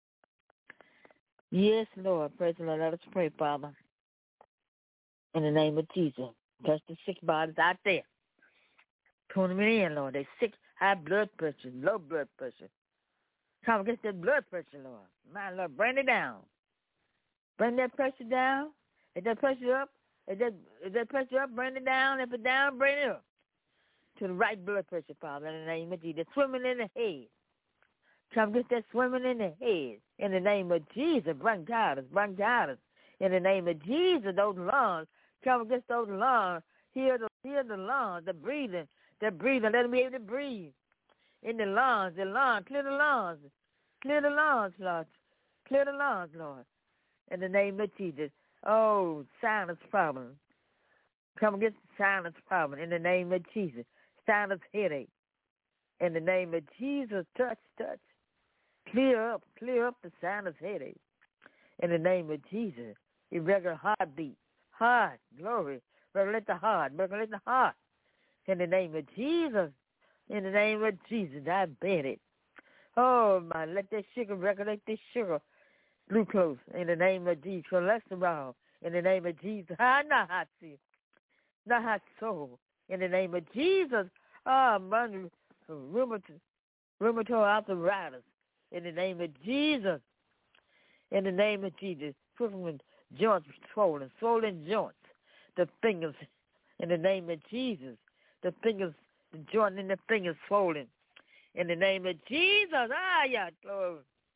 Yes, Lord. Praise the Lord. Let us pray, Father. In the name of Jesus. Touch the sick bodies out there. Tune them in, Lord. They sick, high blood pressure, low blood pressure. Come against that blood pressure, Lord. My Lord, bring it down. Bring that pressure down. If that pressure up, if that, if that pressure up, bring it down. If it down, bring it up. To the right blood pressure, Father, in the name of Jesus. Swimming in the head. Come against that swimming in the head. In the name of Jesus, bronchitis, bronchitis. In the name of Jesus, those lungs. Come against those lungs. Heal the, heal the lungs, the breathing. The breathing. Let them be able to breathe. In the lungs, the lungs, clear the lungs. Clear the lungs, Lord. Clear the lungs, Lord. In the name of Jesus. Oh, sinus problem. Come against the sinus problem. In the name of Jesus. Sinus headache. In the name of Jesus, touch, touch. Clear up, clear up the sinus headache. In the name of Jesus. Irregular heartbeat. Heart, glory. Regulate the heart. Regulate the heart. In the name of Jesus. In the name of Jesus, I bet it. Oh, my, let that sugar, regulate this sugar. Glucose, in the name of Jesus. Cholesterol, in the name of Jesus. Ah, not hot see. Not hot soul. In the name of Jesus. Ah, oh, rheumatoid, rheumatoid arthritis. In the name of Jesus. In the name of Jesus. Swollen joints swollen. Swollen joints. The fingers. In the name of Jesus. The fingers. The joint in the fingers swollen. In the name of Jesus. Ah, yeah, glory.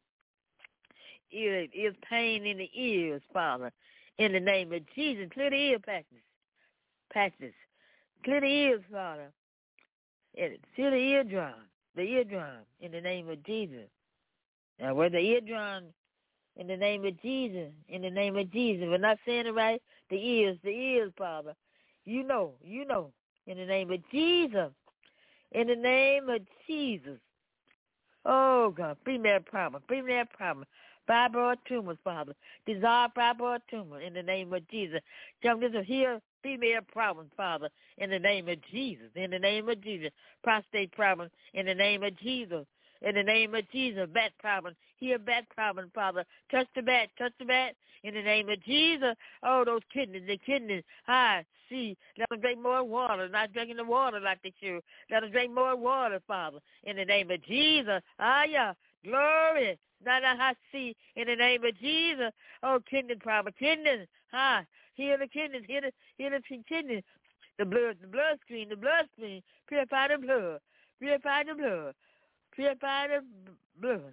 Ear, ears pain in the ears, Father. In the name of Jesus. Clear the ear patches. Patches. Clear the ears, Father. And clear the eardrum. The eardrum. In the name of Jesus. Now, where the eardrum, in the name of Jesus. In the name of Jesus. We're not saying it right. The ears, the ears, Father. You know, you know. In the name of Jesus. In the name of Jesus. Oh, God. Female problem. Female problem. Fibroid tumors, Father. Dissolve fibroid tumor in the name of Jesus. Come to heal female problems, Father, in the name of Jesus. In the name of Jesus. Prostate problems in the name of Jesus. In the name of Jesus. Back problems. Heal back problems, Father. Touch the back. Touch the back in the name of Jesus. Oh, those kidneys, the kidneys. I see. Let them drink more water. Not drinking the water like they should. Let them drink more water, Father, in the name of Jesus. Ah, yeah. Glory. Now I see in the name of Jesus. Oh, kidney problem. Kidneys. Huh? Heal the kidneys. Heal the, heal the kidneys. The blood, the blood stream, the blood stream. Purify the blood. Purify the blood. Purify the blood.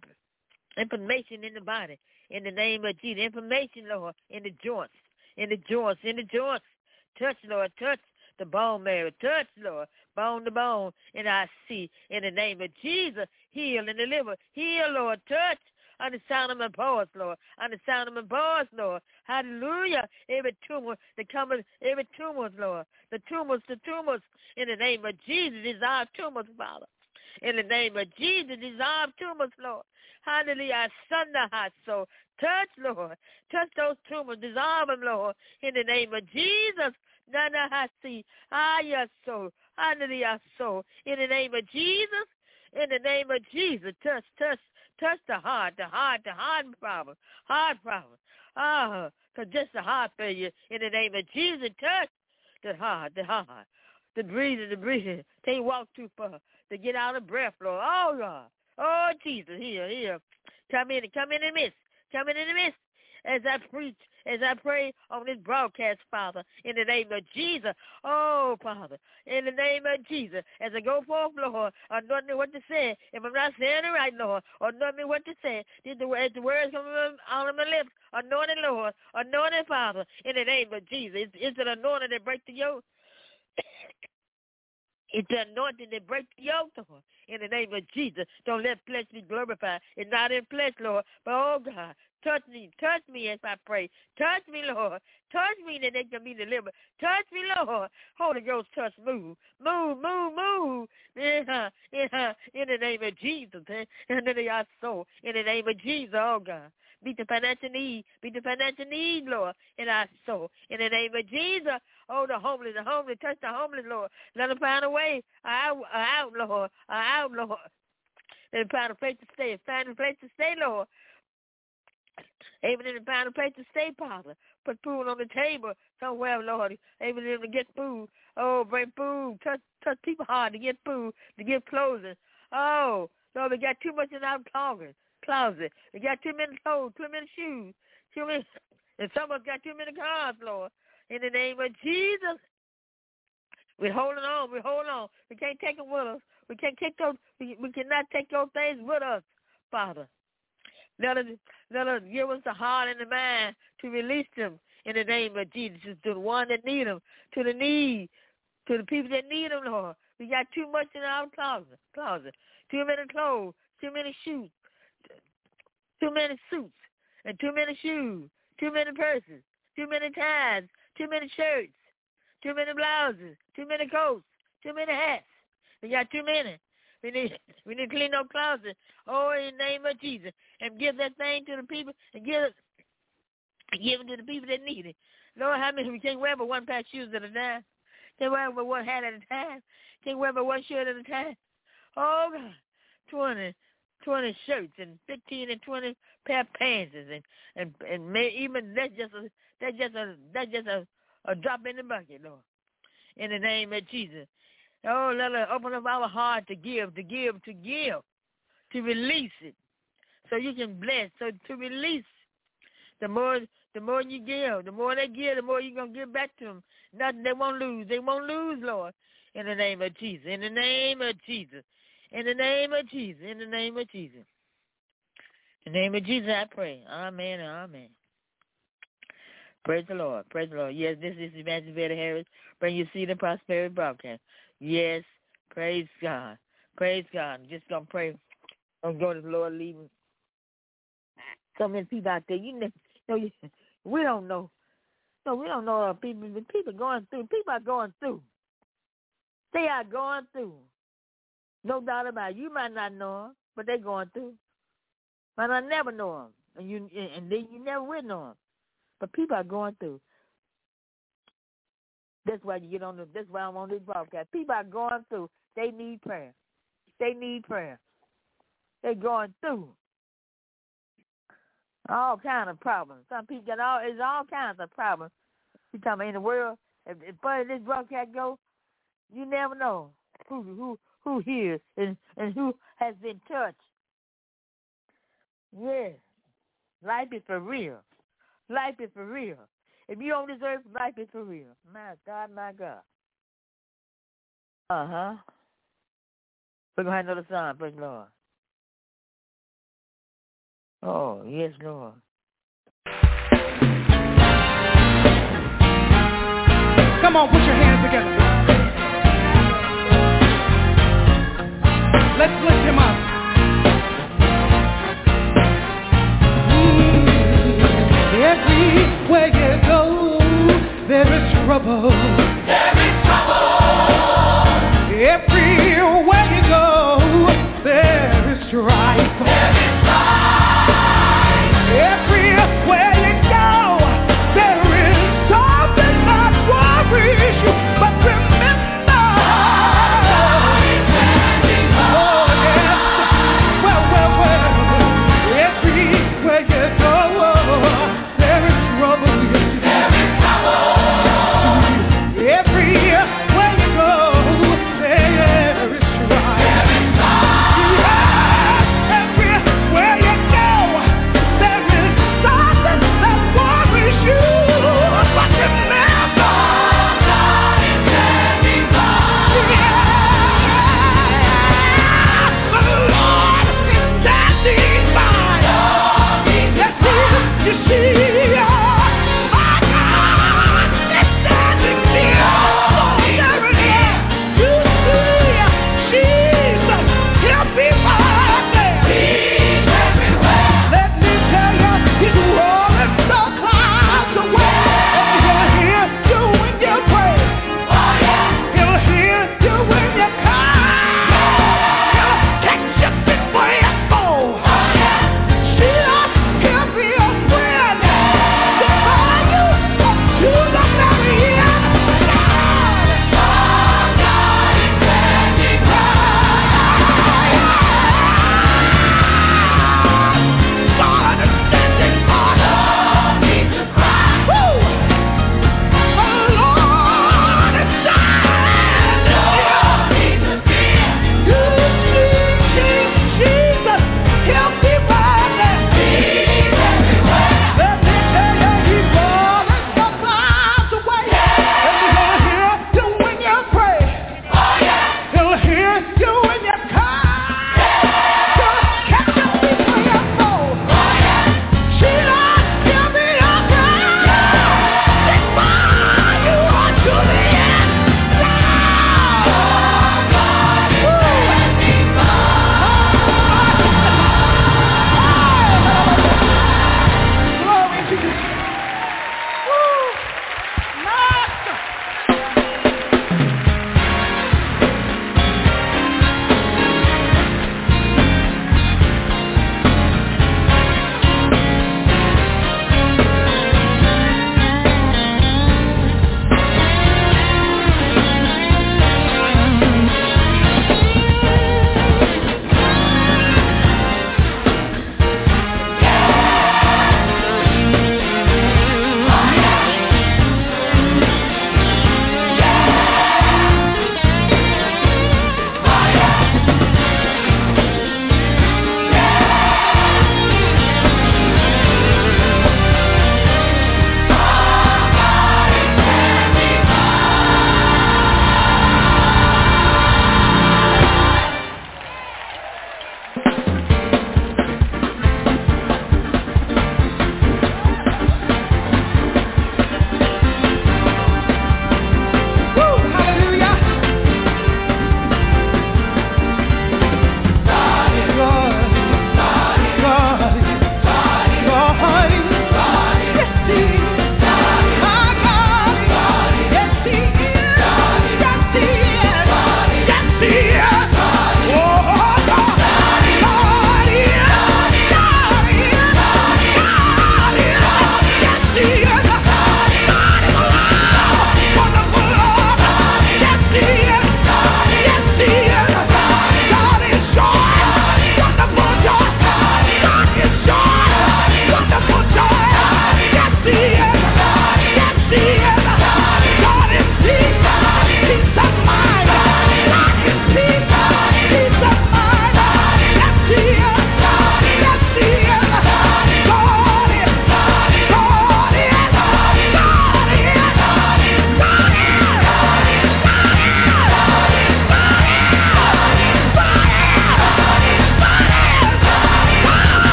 Information in the body. In the name of Jesus. Information, Lord, in the joints. In the joints. In the joints. Touch, Lord. Touch the bone marrow. Touch, Lord. Bone to bone. And I see in the name of Jesus. Heal and deliver. Heal, Lord. Touch on the sound of my voice, Lord. On the sound of my voice, Lord. Hallelujah. Every tumor that comes, every tumors, Lord. The tumors, the tumors. In the name of Jesus. Dissolve tumors, Father. In the name of Jesus. Dissolve tumors, Lord. Hallelujah. I sunder hot soul. Touch, Lord. Touch those tumors. Dissolve them, Lord. In the name of Jesus. Nana hasi. Ah, yes, so. Hallelujah, so. In the name of Jesus. In the name of Jesus. Touch, touch, touch the heart, the heart, the heart problem. Heart problem. Ah, because just the heart failure. In the name of Jesus. Touch the heart, the heart. The breathing, the breathing. Can't walk too far to get out of breath, Lord. Oh, God. Oh, Jesus, here, here. Come in, come in the midst. Come in in the midst as I preach, as I pray on this broadcast, Father, in the name of Jesus. Oh, Father, in the name of Jesus, as I go forth, Lord, anoint me what to say. If I'm not saying it right, Lord, anoint me what to say. Did the, as the words come out of my lips, anoint it, Lord, anoint it, Father, in the name of Jesus. It's, it's an anointing that breaks the yoke. It's the anointing that breaks the yoke, Lord, in the name of Jesus. Don't let flesh be glorified. It's not in flesh, Lord, but, oh, God, touch me. Touch me as I pray. Touch me, Lord. Touch me that they can be delivered. Touch me, Lord. Holy Ghost, touch, move. Move, move, move. Yeah, yeah, in the name of Jesus. In the name of soul. In the name of Jesus, oh, God. Meet the financial need. Meet the financial need, Lord, in our soul. In the name of Jesus. Oh, the homeless, the homeless. Touch the homeless, Lord. Let them find a way. Out, out, Lord. Out, Lord. Let them find a place to stay. Find a place to stay, Lord. Able to find a place to stay, Father. Put food on the table somewhere, Lord. Able to get food. Oh, bring food. Touch, touch people hard to get food, to get clothing. Oh, Lord, we got too much in our closet. Closet. We got too many clothes, too many shoes, too many, and some of us got too many cars, Lord. In the name of Jesus, we're holding on. We're holding on. We can't take them with us. We can't take those. We, we cannot take those things with us, Father. Let us, let us give us the heart and the mind to release them in the name of Jesus, to the one that need them, to the need, to the people that need them, Lord. We got too much in our closet, closet. Too many clothes, too many shoes, too many suits, and too many shoes, too many purses, too many ties, too many shirts, too many blouses, too many coats, too many hats. We got too many. We need we need to clean up closet. Oh, in the name of Jesus, and give that thing to the people, and give it, give it to the people that need it. Lord, how many we can't wear but one pair of shoes at a time? Can't wear but one hat at a time. Can't wear but one shirt at a time. Oh God, twenty, twenty shirts and fifteen and twenty pair of pants and and and may, even that's just a that's just a that's just a, a drop in the bucket, Lord. In the name of Jesus. Oh, let us open up our heart to give, to give, to give, to release it, so you can bless, so to release. The more, the more you give, the more they give, the more you're gonna give back to them. Nothing they won't lose. They won't lose, Lord. In the name of Jesus. In the name of Jesus. In the name of Jesus. In the name of Jesus. In the name of Jesus, I pray. Amen. Amen. Praise the Lord. Praise the Lord. Yes, this is Evangelist Betty Harris. Bring you see the prosperity broadcast. Yes, praise God. Praise God. I'm just going to pray. I'm going to the Lord leaving. So many people out there, you know, you know, we don't know. No, we don't know people, but people going through. People are going through. They are going through. No doubt about it. You might not know them, but they're going through. But I never know them, and you and then you never will know them. But people are going through. That's why you get on the. That's why I'm on this broadcast. People are going through. They need prayer. They need prayer. They're going through all kinds of problems. Some people got all. It's all kinds of problems. You talking about in the world? If, if far as this broadcast goes, you never know who who who hears and and who has been touched. Yes, life is for real. Life is for real. If you don't deserve life is for real. My God, my God. Uh-huh. We're going to have another song, praise the Lord. Oh, yes, Lord. Come on, put your hands together. Let's lift him up. Everywhere you go, there is trouble. There is trouble. Everywhere you go, there is strife. There is strife. Everywhere you go, there is something that worries you. But remember, oh yes, well, well, well, everywhere you go. There is trouble.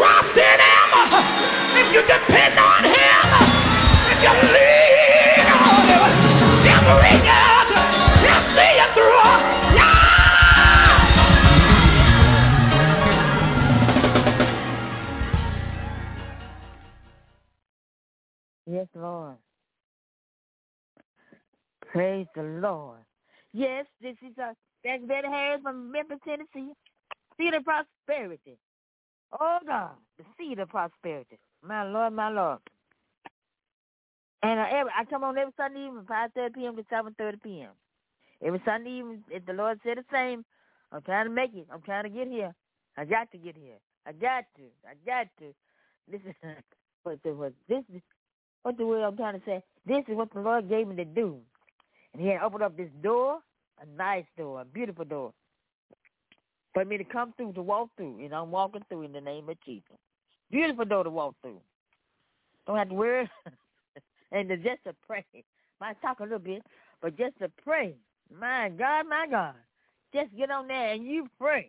trust in him, if you depend on him, if you lean on him, he'll bring it, he'll see you through. Yeah! Yes, Lord. Praise the Lord. Yes, this is a that's Betty Harris from Memphis, Tennessee. Seed of prosperity. Oh God, the seed of prosperity. My Lord, my Lord. And uh, every, I come on every Sunday evening, five thirty p.m. to seven thirty p.m. Every Sunday evening, if the Lord said the same, I'm trying to make it. I'm trying to get here. I got to get here. I got to. I got to. This is what the what this is what the word I'm trying to say. This is what the Lord gave me to do. And he had opened up this door, a nice door, a beautiful door, for me to come through, to walk through. And I'm walking through in the name of Jesus. Beautiful door to walk through. Don't have to worry. And to just to pray. Might talk a little bit, but just to pray. My God, my God. Just get on there and you pray.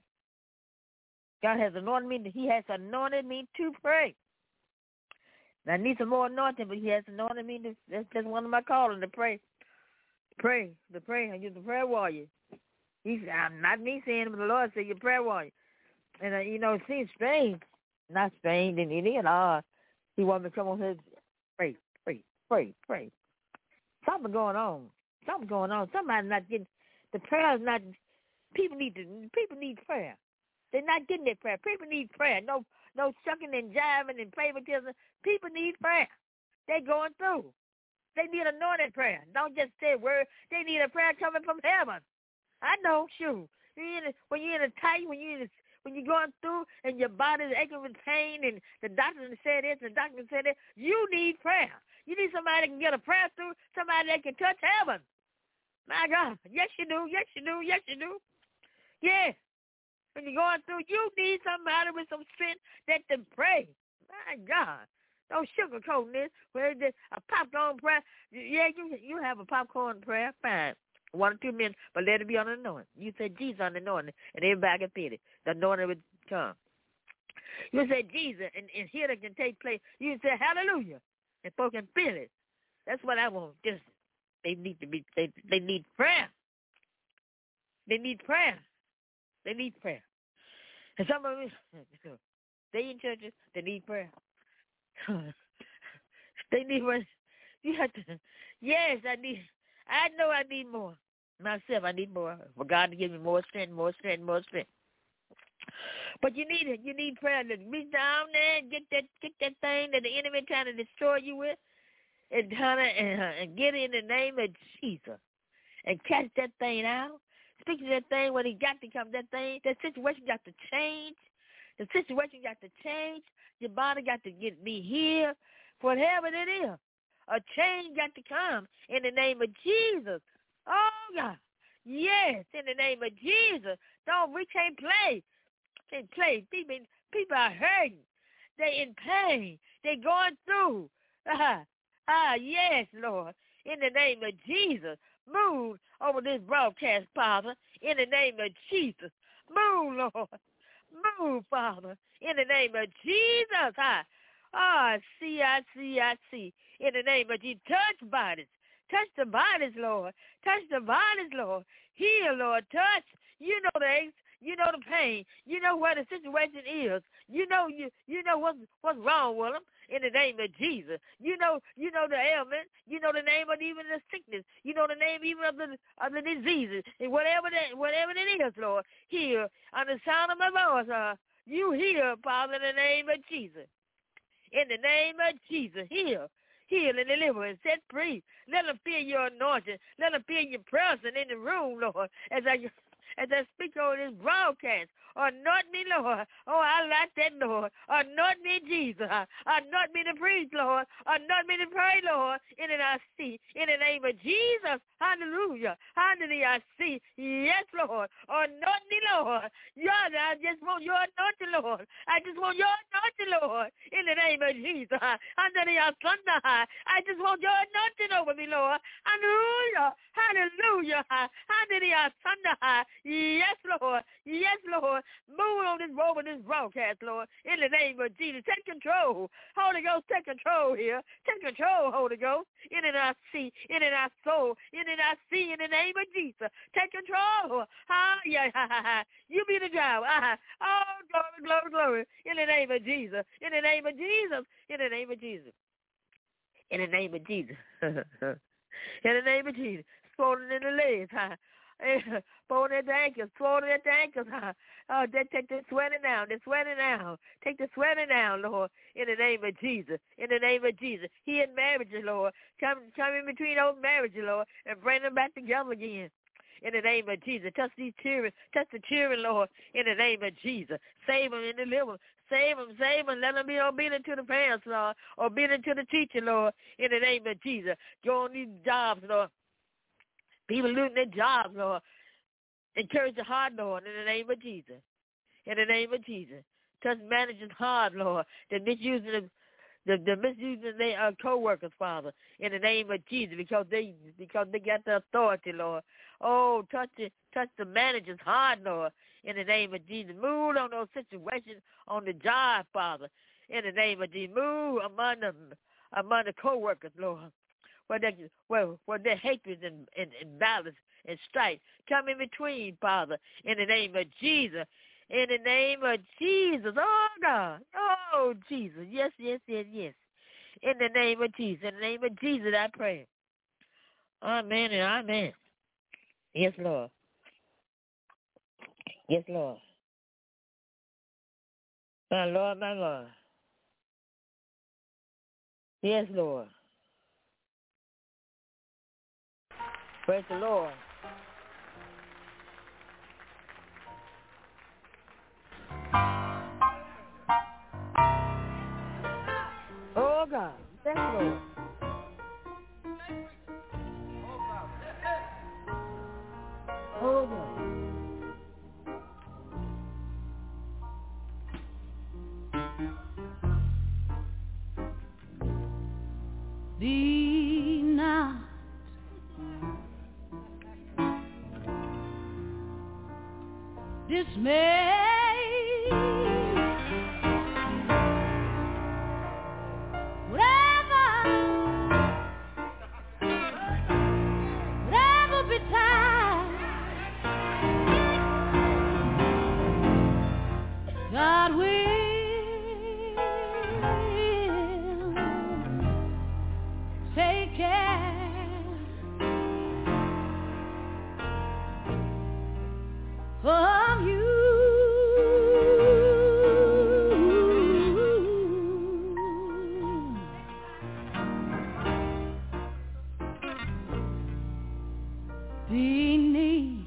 God has anointed me. He has anointed me to pray. Now, I need some more anointing, but he has anointed me. To, that's just one of my calling, to pray. Pray, to pray. I'm just a prayer warrior. He's I'm not me saying it, but the Lord said you're a prayer warrior. And, uh, you know, it seems strange. Not strange, and it is odd. He wants me to come on here and pray, pray, pray, pray. Something going on. Something going on. Somebody's not getting, the prayer is not, people need to, people need prayer. They're not getting their prayer. People need prayer. No, no shucking and jiving and favoritism. People need prayer. They're going through. They need anointed prayer. Don't just say a word. They need a prayer coming from heaven. I know, shoot. You're in a, when you're in a tight, when you're in a, when you're going through and your body's aching with pain and the doctor said this and the doctor said that, you need prayer. You need somebody that can get a prayer through, somebody that can touch heaven. My God. Yes, you do. Yes, you do. Yes, you do. Yes. When you're going through, you need somebody with some strength that can pray. My God. Don't sugarcoat this. Where's this? A popcorn prayer? Yeah, you you have a popcorn prayer. Fine. One or two minutes, but let it be on the anointing. You say Jesus on the anointing, and everybody can feel it. The anointing would come. You say Jesus, and, and healing can take place. You say hallelujah, and folks can feel it. That's what I want. Just they need to be. They they need prayer. They need prayer. They need prayer. And some of them, they in churches, they need prayer. They need what you have to. Yes, I need. I know I need more myself. I need more for God to give me more strength, more strength, more strength. But you need it. You need prayer to reach down there and get that, get that thing that the enemy trying to destroy you with, and and, and get it in the name of Jesus, and catch that thing out. Speak to that thing when he got to come. That thing, that situation got to change. The situation got to change. Your body got to get be healed. Whatever it is, a change got to come in the name of Jesus. Oh, God. Yes, in the name of Jesus. Don't, we can't play. Can't play. People, people are hurting. They in pain. They going through. Ah, ah, yes, Lord. In the name of Jesus. Move over this broadcast, Father. In the name of Jesus. Move, Lord. Move, Father. In the name of Jesus. Ah, ah, I see, I see, I see. In the name of Jesus. Touch bodies. Touch the bodies, Lord. Touch the bodies, Lord. Heal, Lord. Touch. You know the aches. You know the pain. You know where the situation is. You know you you know what's what's wrong with them. In the name of Jesus. You know you know the ailment. You know the name of even the sickness. You know the name even of the of the diseases. And whatever that whatever it is, Lord. Heal. On the sound of my voice, uh, you heal, Father, in the name of Jesus. In the name of Jesus. Heal. Heal and deliver and set free. Let them feel your anointing. Let them feel your presence in the room, Lord, as I as I speak over this broadcast. Anoint me, Lord. Oh, I like that, Lord. Anoint me, Jesus. Anoint me to preach, Lord. Anoint me to pray, Lord. In it I see. In the name of Jesus. Hallelujah. Hallelujah. I see. Yes, Lord. Anoint me, Lord. God, I just want your anointing, Lord. I just want your anointing. anointing, Lord, in the name of Jesus. Under the thunder, I just want your anointing over me, Lord. Hallelujah. Hallelujah. Under the thunder. Yes, Lord. Yes, Lord. Move on this road with this broadcast, Lord, in the name of Jesus. Take control. Holy Ghost, take control here. Take control, Holy Ghost. In and I see, in and I soul, in and I see, in the name of Jesus. Take control. Ah, yeah, ha, ha, ha. You be the driver. Ah, oh, glory, glory, glory. In the name of Jesus. In the name of Jesus. In the name of Jesus. In the name of Jesus. In the name of Jesus. Swollen in the legs. Huh? Swollen at the ankles. Swollen at the ankles. Huh? Oh, they take the sweating down. The sweating down. Take the sweating down, Lord. In the name of Jesus. In the name of Jesus. He in marriages, Lord. Come, come in between those marriages, Lord, and bring them back together again. In the name of Jesus. Touch these children. Touch the children, Lord, in the name of Jesus. Save them and deliver them. Save them, save them. Let them be obedient to the parents, Lord. Obedient to the teacher, Lord, in the name of Jesus. Go on these jobs, Lord. People losing their jobs, Lord. Encourage the heart, Lord, in the name of Jesus. In the name of Jesus. Touch managers hard, Lord. They're misusing the The, the misusing their uh, co-workers, Father, in the name of Jesus, because they because they got the authority, Lord. Oh, touch it, touch the managers hard, Lord, in the name of Jesus. Move on those situations on the job, Father, in the name of Jesus. Move among them, among the co-workers, Lord, where they where where their hatred and, and, and violence and strife come in between, Father, in the name of Jesus. In the name of Jesus. Oh, God. Oh, Jesus. Yes, yes, yes, yes. In the name of Jesus. In the name of Jesus, I pray. Amen and amen. Yes, Lord. Yes, Lord. My Lord, my Lord. Yes, Lord. Praise the Lord. Oh, God. Thank you, Lord. Oh, God. Be not dismayed. God will take care of you. Beneath,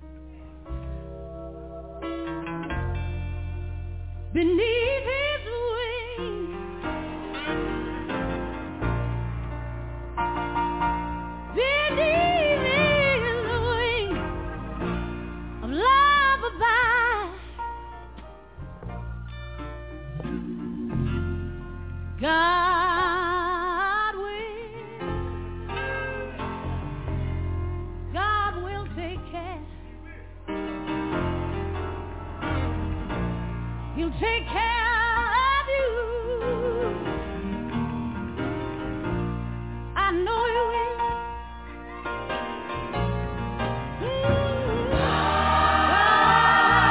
beneath his wings, beneath his wings of love abide. God will, God will take care. He'll take care of you. I know He will.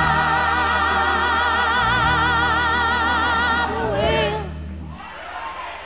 God will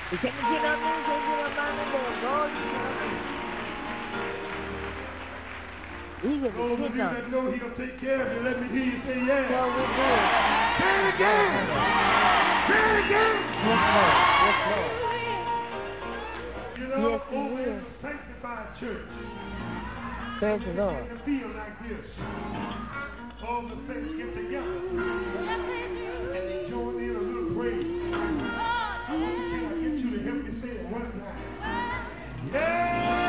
You can't get on me, you can't get on my number, Lord, you can't on me. He was Those of you getting on. that know he'll take care of you, let me hear you say yes. So we do. Say it again. Say it again. Yes, Lord. Yes, Lord. You know, Yes, he over will. in the sanctified church, Praise the Lord. it can feel like this. All the saints get together and they join in a little praise. Can I get you to help me say it one time? Yeah!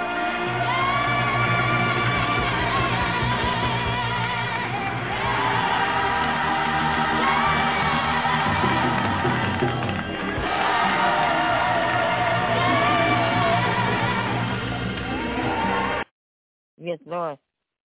Yes, Lord.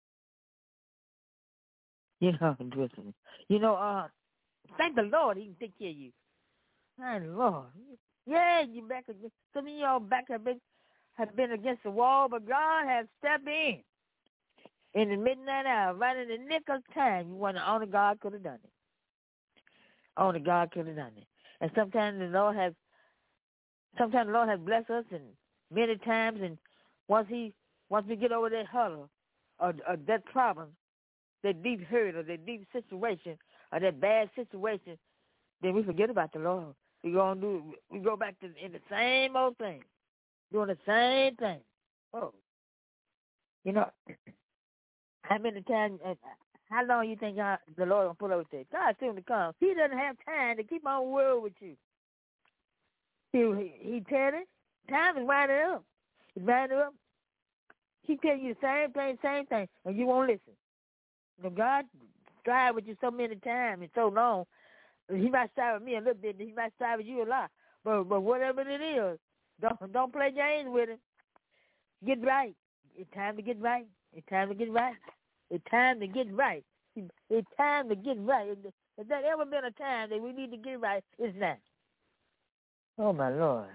You know, listen. You know, uh, thank the Lord he can take care of you. Thank the Lord. Yeah, you back against, some of y'all back have been have been against the wall, but God has stepped in. In the midnight hour, right in the nick of time, you wonder only God could have done it. Only God could have done it. And sometimes the Lord has sometimes the Lord has blessed us and many times, and once he once we get over that huddle or, or that problem, that deep hurt or that deep situation or that bad situation, then we forget about the Lord. We go on do we go back to in the same old thing, doing the same thing. Oh, you know, how many times? Uh, how long you think God, the Lord gonna put up with that? God soon to come. He doesn't have time to keep on worrying with you. He he tell it. Time is winding up. It's winding up. He telling you the same thing, same thing, and you won't listen. You know, God strive with you so many times and so long. He might strive with me a little bit, and he might strive with you a lot. But but whatever it is, don't don't play games with him. Get right. It's time to get right. It's time to get right. It's time to get right. It's time to get right. If there ever been a time that we need to get right, it's now. Oh my Lord.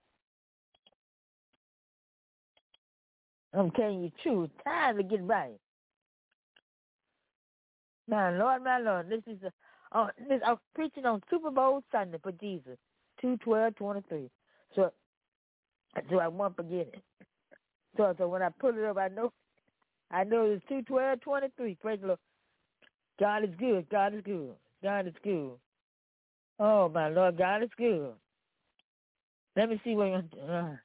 I'm telling you the truth. Time to get right. My Lord, my Lord, this is a, uh, this, I'm preaching on Super Bowl Sunday for Jesus, two twelve twenty-three. So, so I won't forget it. So, so when I put it up, I know, I know it's two twelve twenty-three. Praise the Lord. God is good. God is good. God is good. Oh my Lord, God is good. Let me see what you're going to. Uh,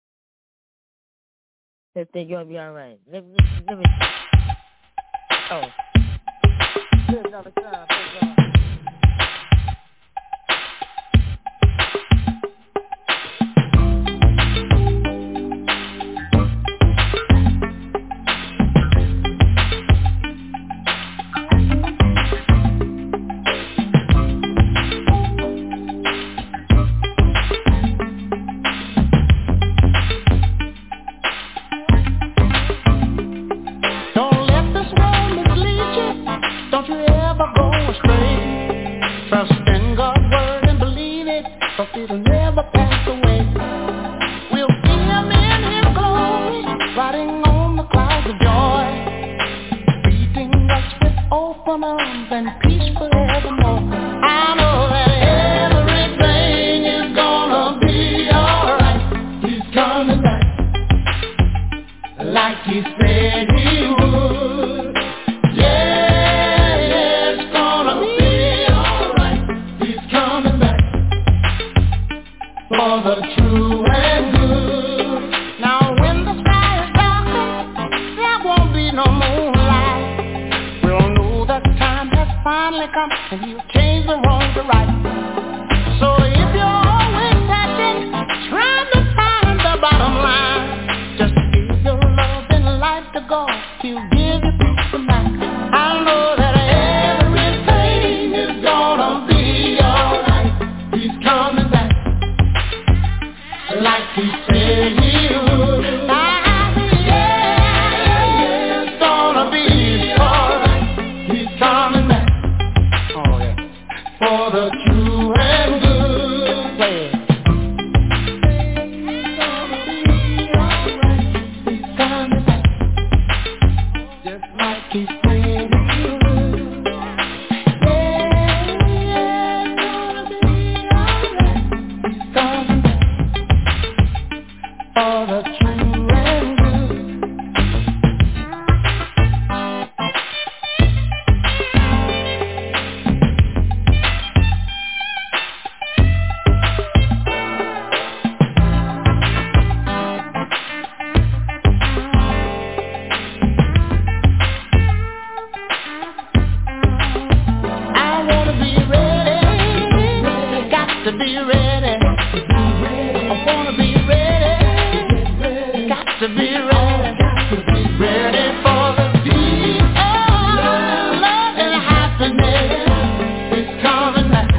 Let's think you're going to be all right. Let me, let me. Oh. Here's another song. Praise God. to be ready. I wanna be ready. Got to be ready. Ready for the deep. Oh, love and happiness is coming back.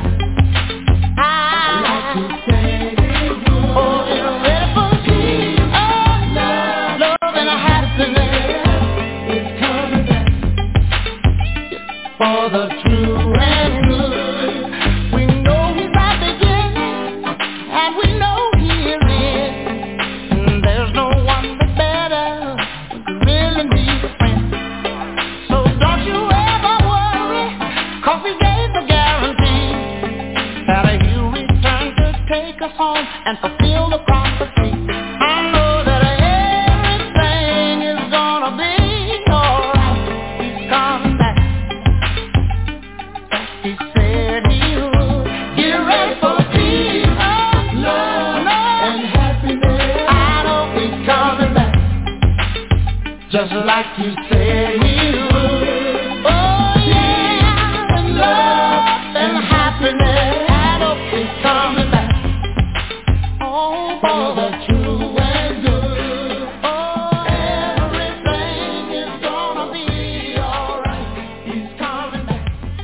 I, oh, you're ready for the deep. Oh, love and happiness is coming back. For the true and good. We know he's at the beginning, and we know he is in. There's no one but better. Really need a friend. So don't you ever worry, 'cause we gave the guarantee that he'll return to take us home and fulfill the prophecy. I know that everything is gonna be alright. He's coming back. He said he would. Get ready for peace, love, and happiness. I know he's coming back, just like you said he would. Oh yeah, and love and happiness. I know he's coming back. Oh, for the true and good. Oh, everything is gonna be alright. He's coming back.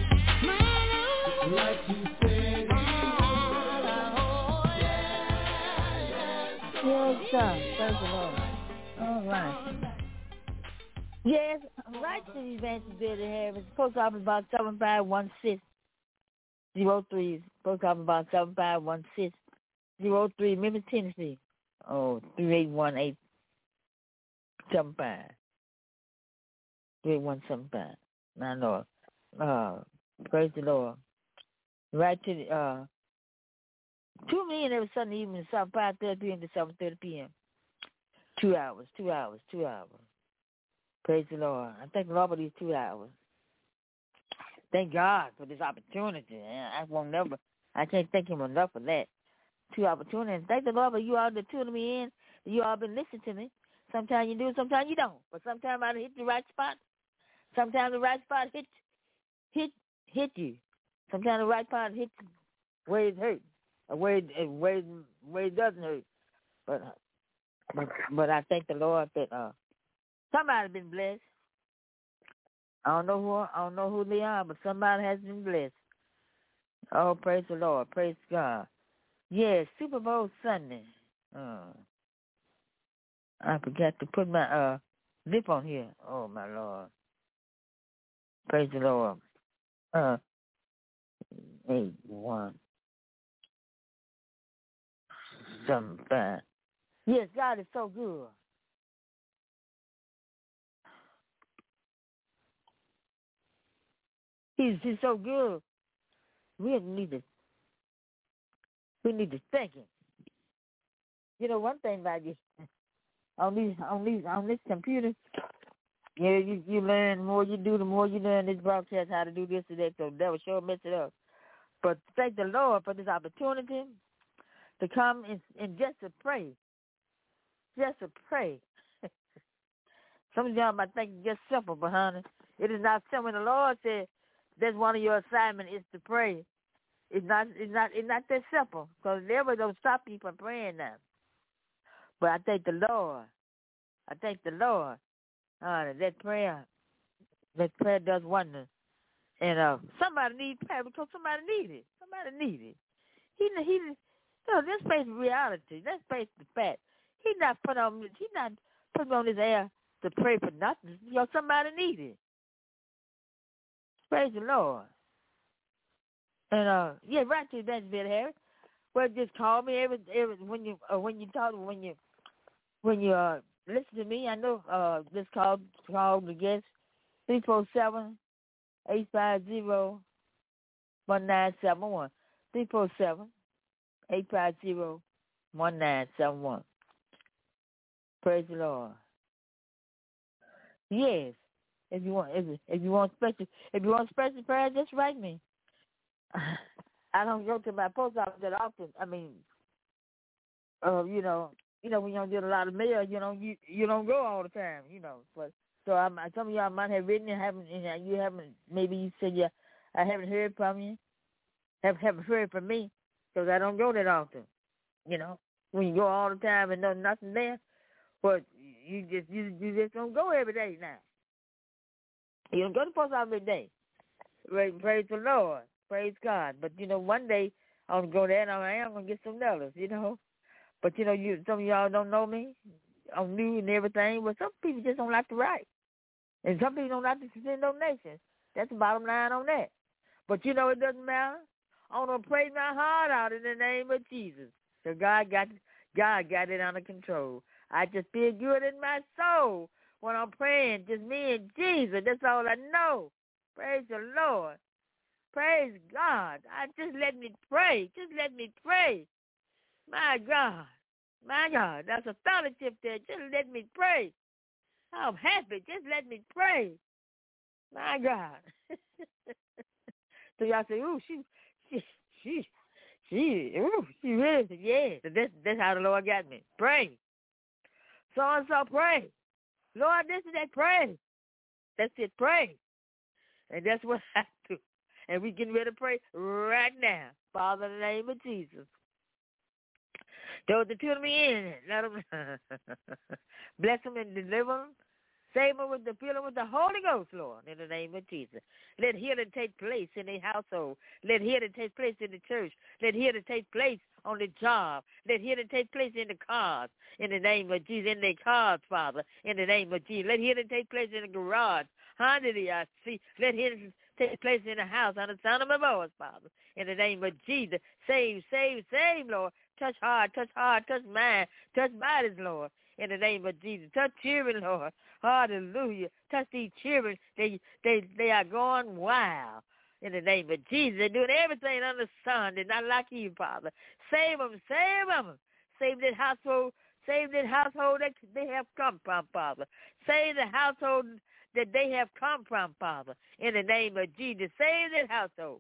Like you said, oh, yeah, yeah. Yes, sir. Praise the Lord. All right. Yes, right to the Evangelist Billy Harris. Post office box seven five one six zero three. Post office box seven five one six zero three. Memphis, Tennessee. Oh, three eight one eight seven five. three eight one seven five. My Lord. Uh, praise the Lord. Right to the, uh, two million every Sunday evening, from five thirty p.m. to seven thirty p.m. Two hours, two hours, two hours. Praise the Lord. I thank the Lord for these two hours. Thank God for this opportunity. I won't never, I can't thank him enough for that. Two opportunities. Thank the Lord for you all that tuning me in. You all been listening to me. Sometimes you do, sometimes you don't. But sometimes I hit the right spot. Sometimes the right spot hit, hit, hit you. Sometimes the right spot hits where it hurts, or where it, where it, where it doesn't hurt. But, but, but I thank the Lord that uh, somebody been blessed. I don't know who I don't know who they are, but somebody has been blessed. Oh, praise the Lord, praise God. Yes, Super Bowl Sunday. Uh, I forgot to put my uh lip on here. Oh my Lord, praise the Lord. Uh, eight one seven five. Yes, God is so good. He's he's so good. We need to we need to thank him. You know one thing about this on these on these on this computer, yeah, you you learn the more you do, the more you learn this broadcast how to do this and that. So that will sure mess it up. But thank the Lord for this opportunity to come and, and just to pray, just to pray. Some of y'all might think it's just simple, but honey, it is not simple. The Lord said that's one of your assignments is to pray. It's not, it's not, it's not that simple because never don't stop you from praying now. But I thank the Lord. I thank the Lord. Honey, that prayer, that prayer does wonders. And uh, somebody needs prayer because somebody needs it. Somebody needs it. He, he, you know, let's face reality. Let's face the fact. He's not put on. He's not putting on his air to pray for nothing. You know, somebody needs it. Praise the Lord. And uh, yeah, right to that, Bill Harris. Well, just call me every every when you uh, when you talk when you when you uh listen to me. I know uh just call call the guest three four seven eight five zero one nine seven one three four seven eight five zero one nine seven one. Praise the Lord. Yes. If you want, if, if you want special, if you want special prayer, just write me. I don't go to my post office that often. I mean, uh, you know, you know when you don't get a lot of mail, you know, you you don't go all the time, you know. But so I, some of y'all might have written and haven't, and you haven't. Maybe you said yeah, I haven't heard from you. Have haven't heard from me. because I don't go that often. You know, when you go all the time and there's nothing there, but you just you, you just don't go every day now. You don't go to the post office every day. Praise, praise the Lord. Praise God. But, you know, one day I'm going to go there and I am going to get some dollars, you know. But, you know, you some of y'all don't know me. I'm new and everything, but some people just don't like to write. And some people don't like to send donations. That's the bottom line on that. But, you know, it doesn't matter. I'm going to pray my heart out in the name of Jesus. So God got God got it under control. I just feel good in my soul when I'm praying, just me and Jesus. That's all I know. Praise the Lord. Praise God. I just let me pray. Just let me pray. My God. My God. That's a fellowship there. Just let me pray. I'm happy. Just let me pray. My God. So y'all say, ooh, she, she, she, she, ooh, she really, yeah. So that's, that's how the Lord got me. Pray. So-and-so pray. Lord, this is that pray. That's it, pray. And that's what I do. And we getting ready to pray right now. Father, in the name of Jesus. Those that tune me in, let them bless them and deliver them. Save them with the filling with the Holy Ghost, Lord, in the name of Jesus. Let healing take place in their household. Let healing take place in the church. Let healing take place on the job. Let healing take place in the cars, in the name of Jesus. In their cars, Father, in the name of Jesus. Let healing take place in the garage. Hallelujah. See, let healing take place in the house on the sound of my voice, Father, in the name of Jesus. Save, save, save, Lord. Touch heart, touch heart, touch mind, touch bodies, Lord, in the name of Jesus. Touch children, Lord. Hallelujah. Touch these children. They they they are going wild in the name of Jesus. They're doing everything under the sun. They're not like you, Father. Save them, save them. Save that household. Save that household that they have come from, Father. Save the household that they have come from, Father, in the name of Jesus. Save that household.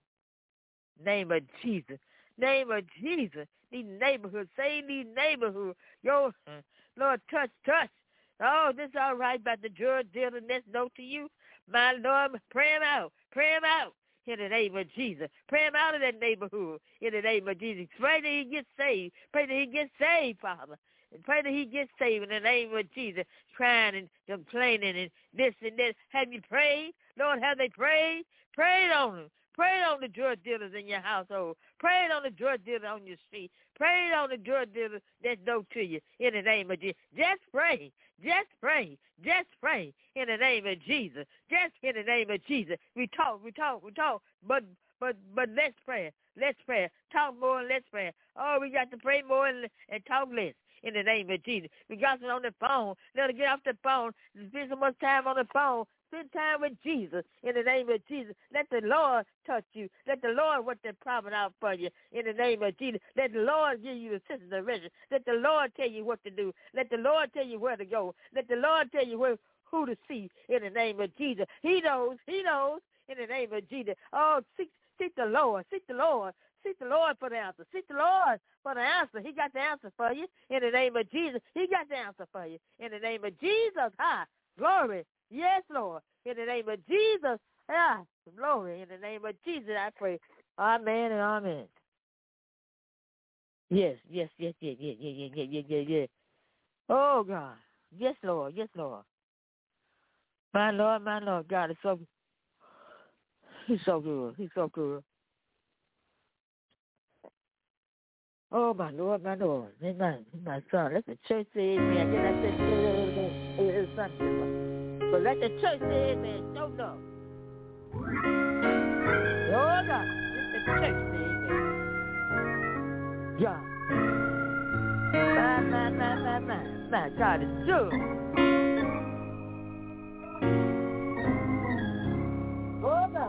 Name of Jesus. Name of Jesus. These neighborhoods. Save these neighborhoods. Yo, Lord, touch, touch. Oh, this is all right about the drug dealer next door to you. My Lord, pray him out. Pray him out in the name of Jesus. Pray him out of that neighborhood in the name of Jesus. Pray that he gets saved. Pray that he gets saved, Father. And pray that he gets saved in the name of Jesus. Crying and complaining and this and that. Have you prayed? Lord, have they prayed? Prayed on them. Prayed on the drug dealers in your household. Prayed on the drug dealer on your street. Prayed on the drug dealer that's no to you in the name of Jesus. Just pray. Just pray. Just pray in the name of Jesus. Just in the name of Jesus. We talk, we talk, we talk, but but but let's pray. Let's pray. Talk more and let's pray. Oh, we got to pray more and, and talk less. In the name of Jesus. We got some on the phone. Let us get off the phone. Spend so much time on the phone. Spend time with Jesus in the name of Jesus. Let the Lord touch you. Let the Lord work that problem out for you in the name of Jesus. Let the Lord give you assistance and direction. Let the Lord tell you what to do. Let the Lord tell you where to go. Let the Lord tell you where, who to see in the name of Jesus. He knows. He knows in the name of Jesus. Oh, seek, seek the Lord. Seek the Lord. Seek the Lord for the answer. Seek the Lord for the answer. He got the answer for you in the name of Jesus. He got the answer for you in the name of Jesus. Ah, glory. Yes, Lord. In the name of Jesus. Ah, glory. In the name of Jesus, I pray. Amen and amen. Yes, yes, yes, yes, yes, yes, yes, yes, yes, yes, yes. Oh, God. Yes, Lord. Yes, Lord. My Lord, my Lord. God is so, he's so good. He's so good. Oh, my Lord, my Lord. Amen. My son. Let the church say amen. Then I said, it's something. But let the church say amen. No, no. Oh, God. Let the church say amen. God. My, my, my, my, my. My God is good. Oh, God.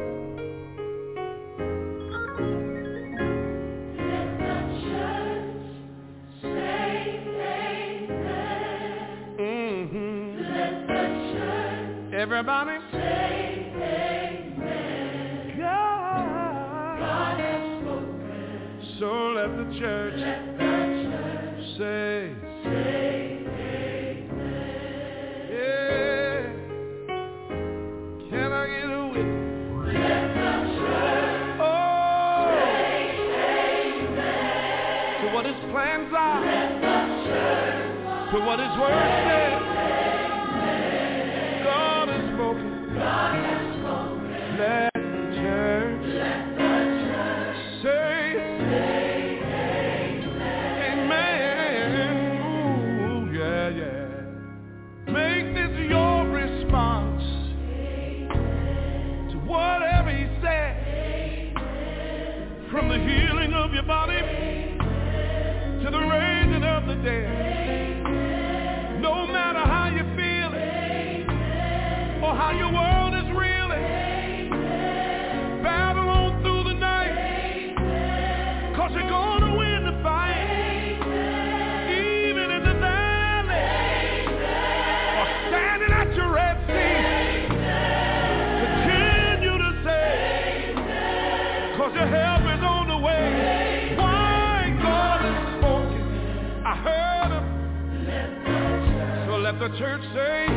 Everybody say amen. God, God has spoken. So let the church, let the church say, say amen. Yeah. Can I get a witness? Let the church oh. say amen. what his plans are, to what his word says. God has spoken. God has spoken. Let the church, Let the church say, say amen. Amen. Ooh, yeah, yeah. Make this your response to whatever he said. From the healing of your body to the raising of the dead. No matter how you feel it or how your world is reeling, battle on through the night, cause you're gonna win the fight. Even in the valley or standing at your Red Sea, continue to say, cause your help is on the way. Why? God has spoken. I heard him. So let the church say,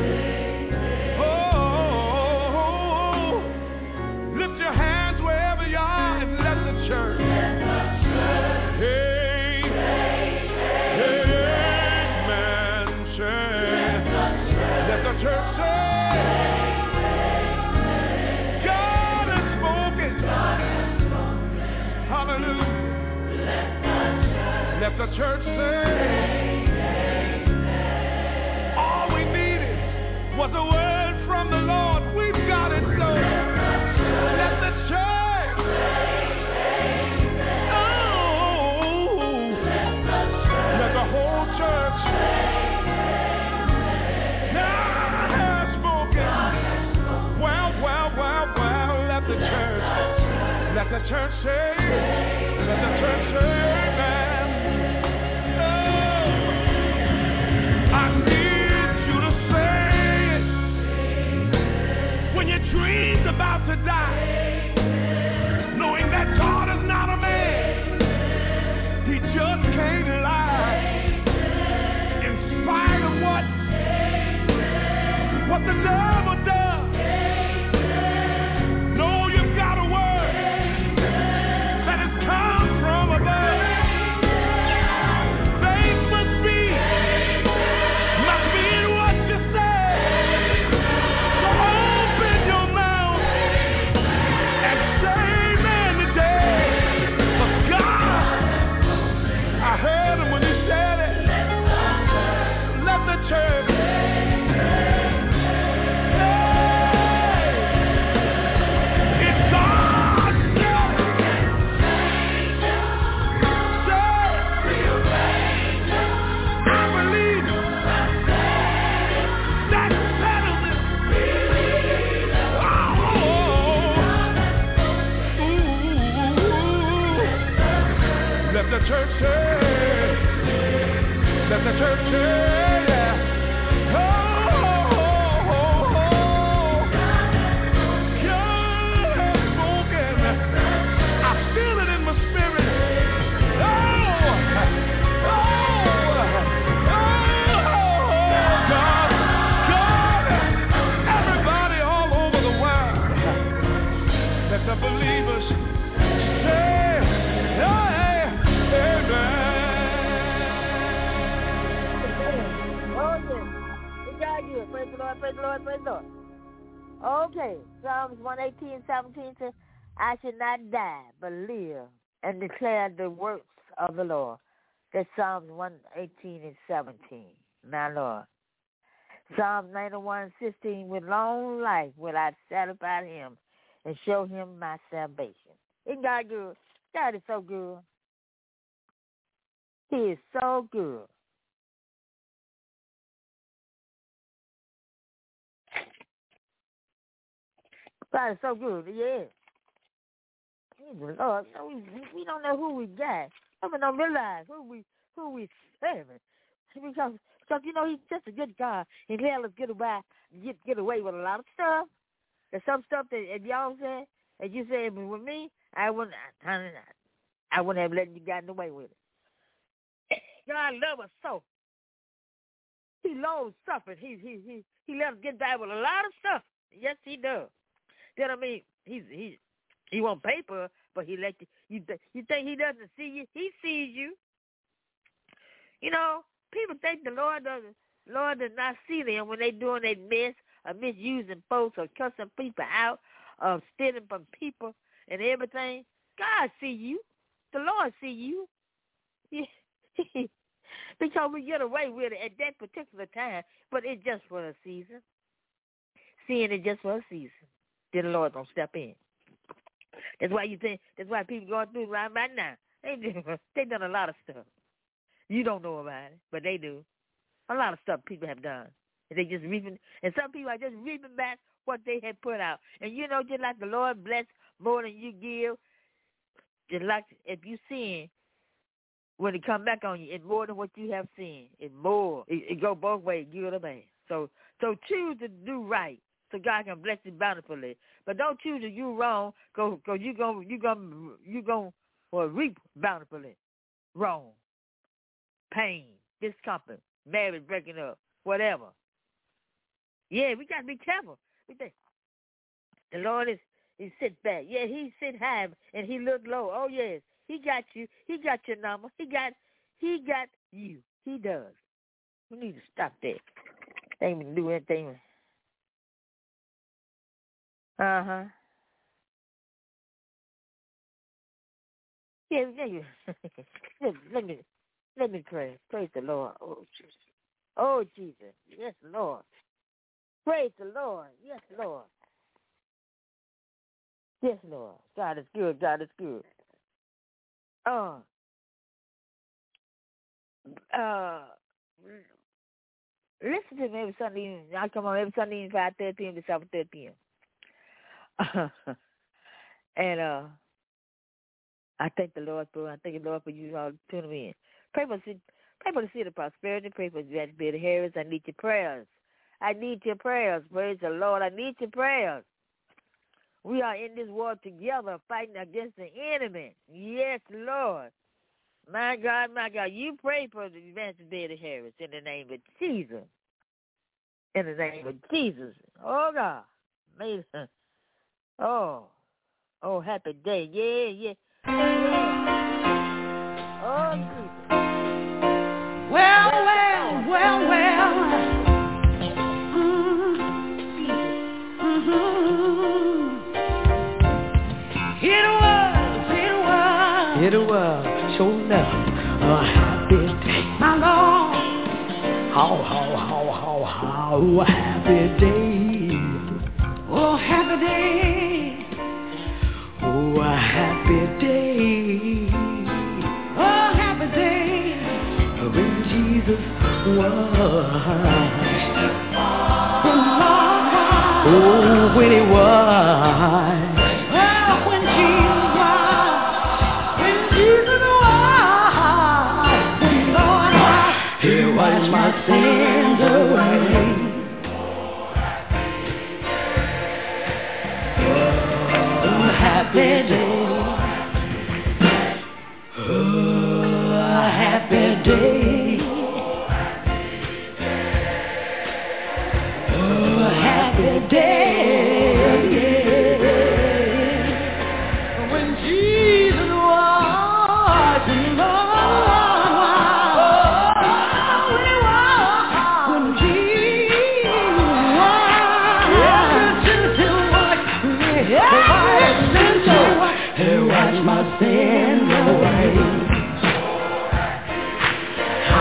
oh, lift your hands wherever you are and let the church, hey, amen, say, let the church say, God has spoken. Hallelujah. Let the church say, all we needed was a word from the Lord. We've got it, so let the church, oh, let the whole church, God has spoken. Well, well, well, well, let the church, let the church say, let the church say amen. Oh, I need you to say it when your dream's about to die, knowing that God is not a man, he just can't lie. In spite of what, what the devil does, know you've got a word that has come from above. Faith must be, must be in what you say. So open your mouth and say amen today. But God, I heard him when he said it. Let the church, it's God said. I believe that settles it. Oh, ooh. Let the church say, let the church say, yeah. Oh, oh, oh, oh. God has spoken. I feel it in my spirit. Oh, oh, oh, God, God, everybody all over the world, let the believers say, hey, amen. Oh, yes. We got you. Praise the Lord, praise the Lord, praise the Lord. Okay, Psalms one eighteen, seventeen says, I should not die, but live and declare the works of the Lord. That's Psalms one eighteen and seventeen. Now, Lord. Psalms ninety-one, sixteen, with long life will I satisfy him and show him my salvation. Isn't God good? God is so good. He is so good. God is so good. Yeah. Lord, no, we, we don't know who we got. We don't realize who we who we serving. Because, because you know, he's just a good God. He let us get away, get, get away with a lot of stuff. There's some stuff that, if y'all said, as you said with me, I wouldn't, I, I wouldn't have let you gotten away with it. God love us so. He long suffered. He he he he let us get by with a lot of stuff. Yes, he does. Then I mean, he's he he won't paper, but he let you. You th- you think he doesn't see you? He sees you. You know, people think the Lord doesn't, Lord does not see them when they doing their mess, or misusing folks, or cussing people out, or stealing from people and everything. God see you. The Lord see you. Yeah. Because we get away with it at that particular time, but it's just for a season. Seeing it just for a season. Then the Lord gonna step in. That's why you think. That's why people going through right by now. They they done a lot of stuff. You don't know about it, but they do. A lot of stuff people have done. And they just reaping, and some people are just reaping back what they had put out. And you know, just like the Lord bless more than you give, just like if you sin, when it come back on you, it's more than what you have seen. It's more. It, it go both ways, good or bad. So, so choose to do right, so God can bless you bountifully. But don't choose to do wrong, cause, cause you gonna you gonna you gonna well, reap bountifully. Wrong, pain, discomfort, marriage breaking up, whatever. Yeah, we gotta be careful. We think the Lord is he sit back. Yeah, he sit high and he look low. Oh yes. He got you. He got your number. He got he got you. He does. We need to stop that. They ain't even do anything. Uh-huh. Yeah, let me, let, let me let me pray. Praise the Lord. Oh Jesus. Oh Jesus. Yes, Lord. Praise the Lord. Yes, Lord. Yes, Lord. God is good. God is good. Uh, uh, listen to me every Sunday evening. I come on every Sunday evening, five thirty p.m. to seven thirty p.m. and uh, I thank the Lord for I thank the Lord for you all tuning in. Pray for pray for the city of prosperity. Pray for Betty Harris. I need your prayers. I need your prayers. Praise the Lord. I need your prayers. We are in this war together, fighting against the enemy. Yes, Lord. My God, my God. You pray for the Evangelist Betty Harris in the name of Jesus. In the name of Jesus. Oh, God. May, oh. Oh, happy day. Yeah, yeah. Yeah. Oh, Jesus. Well, well, well, well. Mm-hmm. Mm-hmm. It was, it was, it was, sure enough, a happy day, my Lord. How, how, how, how, how, happy day. Oh, happy day. Oh, a happy day. Oh, happy day. When Jesus was. When Lord was. Oh, when he was. My sins away. Oh, happy day. Oh, happy day. Oh, happy day. When Jesus was in love. My sin away.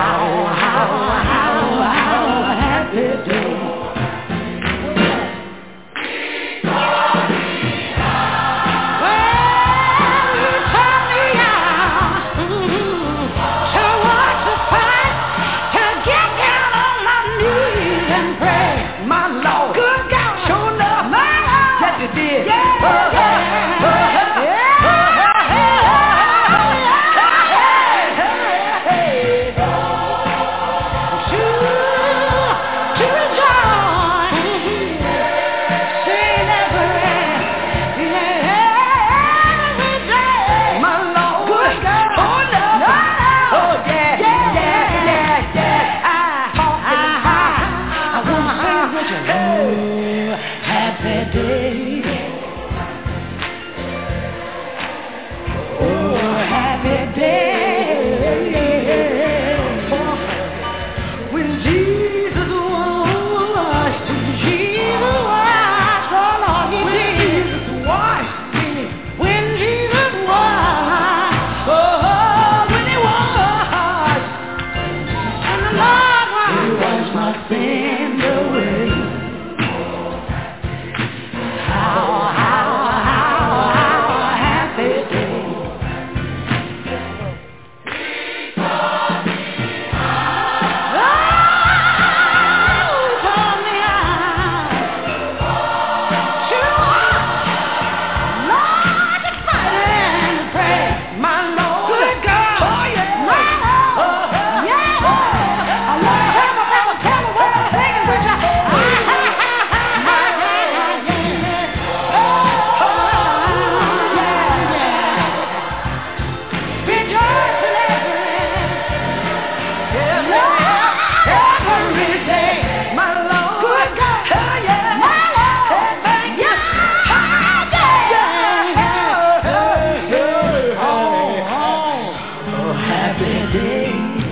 happy day.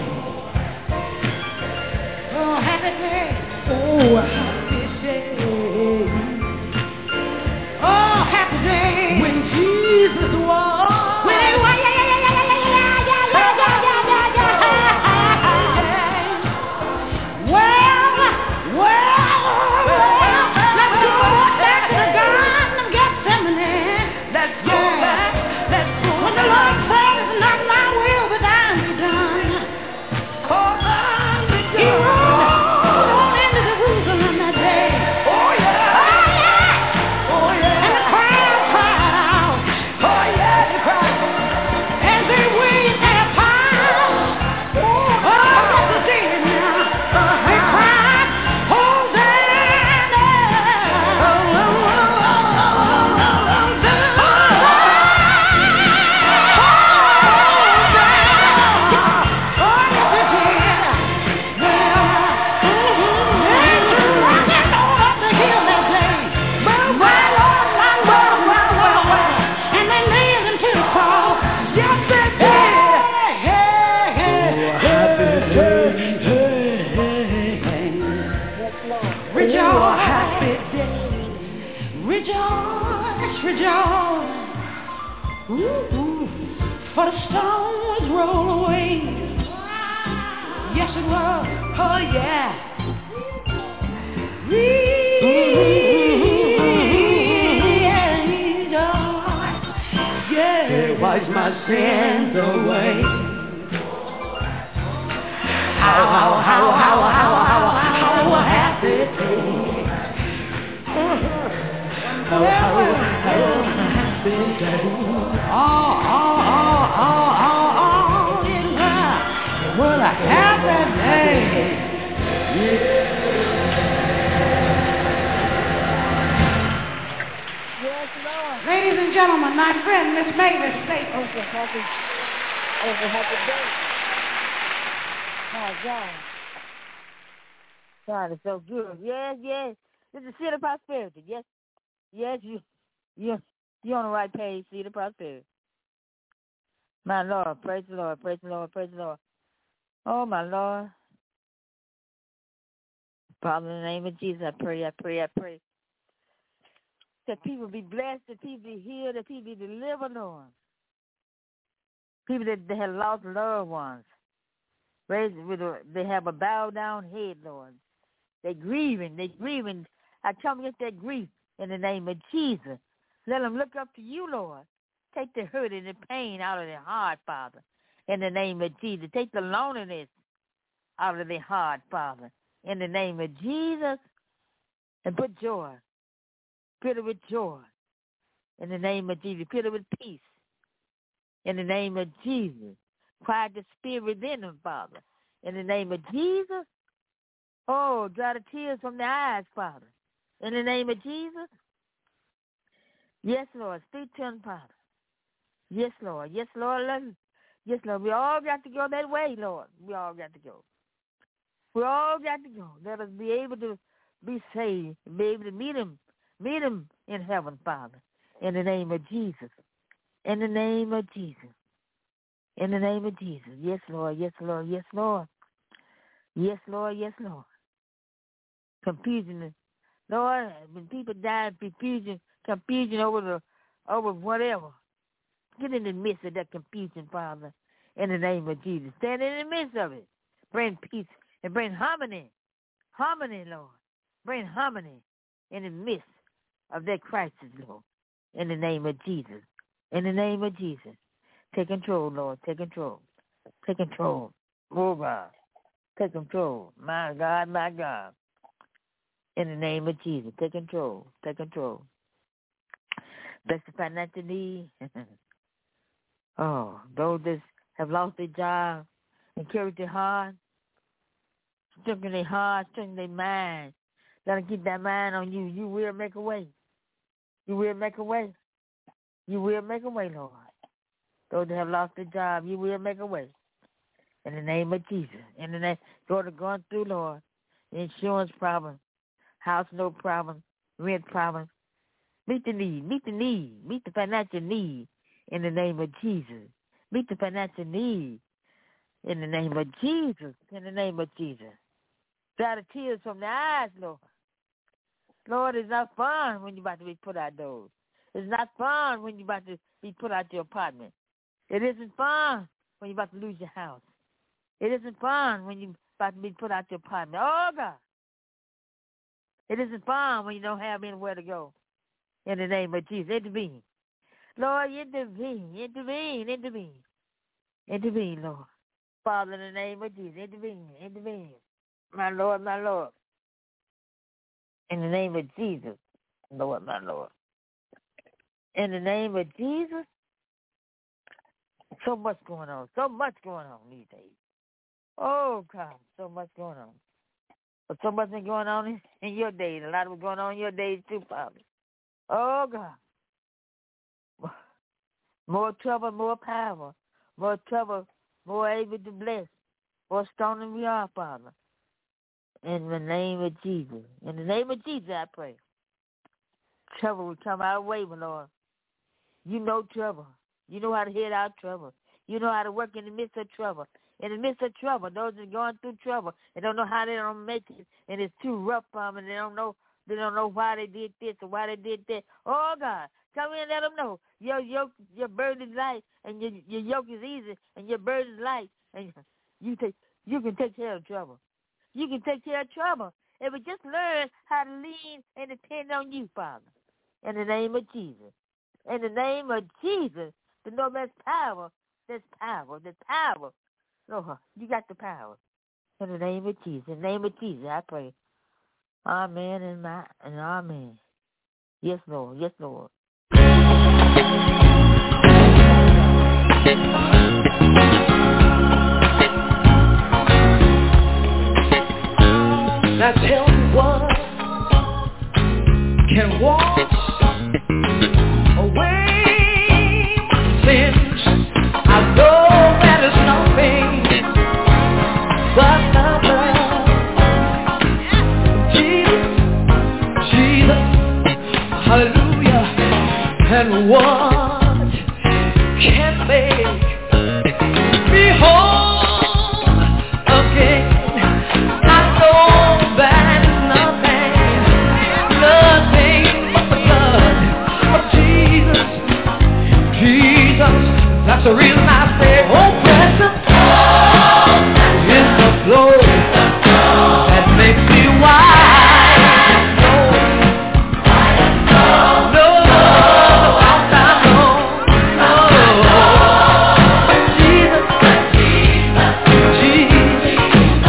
Oh, happy day. Oh, happy day. Oh, happy day. When Jesus was. When he was, yeah, yeah, yeah, yeah, yeah, yeah, yeah, yeah, yeah, yeah, yeah. Well, well, well, let's go back to the Garden of Gethsemane. Let's go back. Let's go. When the Lord said, "It's not my will, but thine be done." Oh, thine be done. He rode on into Jerusalem that day. Oh yeah. Oh yeah. Oh yeah. And the crowd cried out. Oh yeah, they cried. As they waved their palms. Oh, that's the day now. They cried, Hosanna. Oh, oh, oh, oh, oh, oh, rejoice, rejoice. Ooh, ooh. For the stone was rolled away. Yes, it was. Oh, yeah. Rejoice. Yeah, wash my sins away. How, how, how, how, how, how, how happy day. Oh, oh, oh, happy day. Oh, oh, oh, oh, oh, oh, it was, it was a happy day. Yeah. Yes, Lord. Ladies and gentlemen, my friend Miss Mavis Staples. Oh, it's a happy, it's a happy day. My God. God is so good. Yes, yes. This is City of Prosperity. Yes, yes, you, you, you're on the right page, City of Prosperity. My Lord, praise the Lord, praise the Lord, praise the Lord. Oh, my Lord. Father, in the name of Jesus, I pray, I pray, I pray. That people be blessed, that people be healed, that people be delivered, Lord. People that they have lost loved ones. Raised with a, they have a bowed down head, Lord. They're grieving, they're grieving. I come against that grief in the name of Jesus. Let them look up to you, Lord. Take the hurt and the pain out of their heart, Father, in the name of Jesus. Take the loneliness out of their heart, Father, in the name of Jesus. And put joy. Fill it with joy in the name of Jesus. Fill it with peace in the name of Jesus. Quiet the spirit within them, Father, in the name of Jesus. Oh, dry the tears from their eyes, Father, in the name of Jesus. Yes, Lord. Speak to them, Father. Yes, Lord. Yes, Lord. Love you. Yes, Lord. We all got to go that way, Lord. We all got to go. We all got to go. Let us be able to be saved, be able to meet him, meet him in heaven, Father, in the name of Jesus. In the name of Jesus. In the name of Jesus. Yes, Lord. Yes, Lord. Yes, Lord. Yes, Lord. Yes, Lord. Confusion. Lord, when people die, confusion, confusion over the, over whatever. Get in the midst of that confusion, Father, in the name of Jesus. Stand in the midst of it. Bring peace and bring harmony. Harmony, Lord. Bring harmony in the midst of that crisis, Lord, in the name of Jesus. In the name of Jesus. Take control, Lord. Take control. Take control. Oh, God. Take control. My God, my God. In the name of Jesus. Take control. Take control. Bless the financial need. Oh, those that have lost their job, encourage their heart, strengthen their heart, strengthen their mind. Let them keep that mind on you. You will make a way. You will make a way. You will make a way, Lord. Those that have lost their job, you will make a way. In the name of Jesus. In the name, those that are going through, Lord, insurance problem, house note problem, rent problem. Meet the need. Meet the need. Meet the financial need in the name of Jesus. Meet the financial need In the name of Jesus. In the name of Jesus. Dry the tears from the eyes, Lord. Lord, it's not fun when you're about to be put out doors. It's not fun when you're about to be put out your apartment. It isn't fun when you're about to lose your house. It isn't fun when you're about to be put out your apartment. Oh, God. It isn't fun when you don't have anywhere to go. In the name of Jesus, intervene. Lord, intervene, intervene, intervene. Intervene, Lord. Father, in the name of Jesus, intervene, intervene. My Lord, my Lord. In the name of Jesus, Lord, my Lord. In the name of Jesus, so much going on, so much going on these days. Oh, God, so much going on. But so much been going on in, in your days. A lot of it going on in your days too, Father. Oh, God. More trouble, more power. More trouble, more able to bless. More strong than we are, Father. In the name of Jesus. In the name of Jesus, I pray. Trouble will come our way, my Lord. You know trouble. You know how to head out trouble. You know how to work in the midst of trouble. In the midst of trouble, those that are going through trouble and don't know how they don't make it, and it's too rough for them, and they don't know they don't know why they did this or why they did that. Oh, God, come in and let them know your yoke, your burden is light, and your your yoke is easy, and your burden is light, and you take you can take care of trouble. You can take care of trouble if we just learn how to lean and depend on you, Father. In the name of Jesus. In the name of Jesus, to know there's power, there's power, there's power. Lord, you got the power. In the name of Jesus. In the name of Jesus, I pray. Amen and, my, and amen. Yes, Lord. Yes, Lord. Now tell me what can wash away my sins. I know that is nothing but the blood of Jesus, Jesus, hallelujah. And what can make me whole again? I know that is nothing, nothing but the blood of Jesus, Jesus. That's the reason I say, oh, precious is the flow that makes me wise. No, no, I know, no, Jesus, Jesus.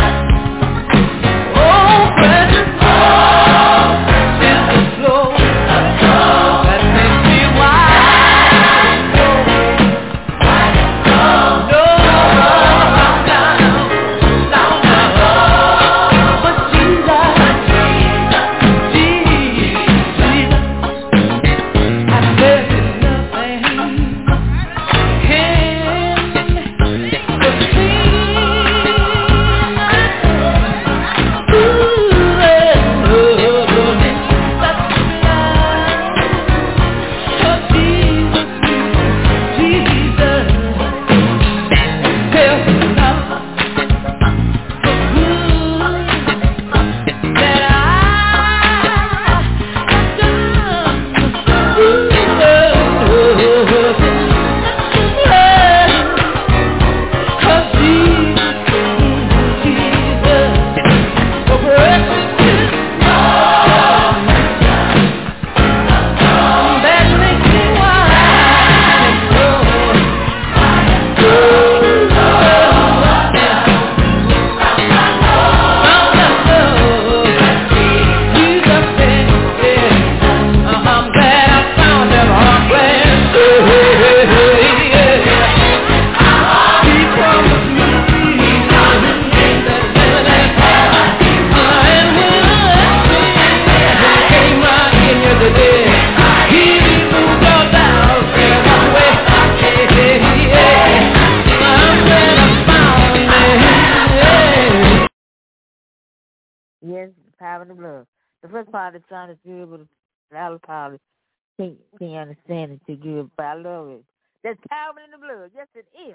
Oh, precious is the flow that makes me wise. No, no, down, down, down. But Jesus, Jesus, I said nothing can Yes, the power of the blood. The first part of the song is good, but the other part is can't, can't understand it too good, but I love it. There's power in the blood. Yes, it is.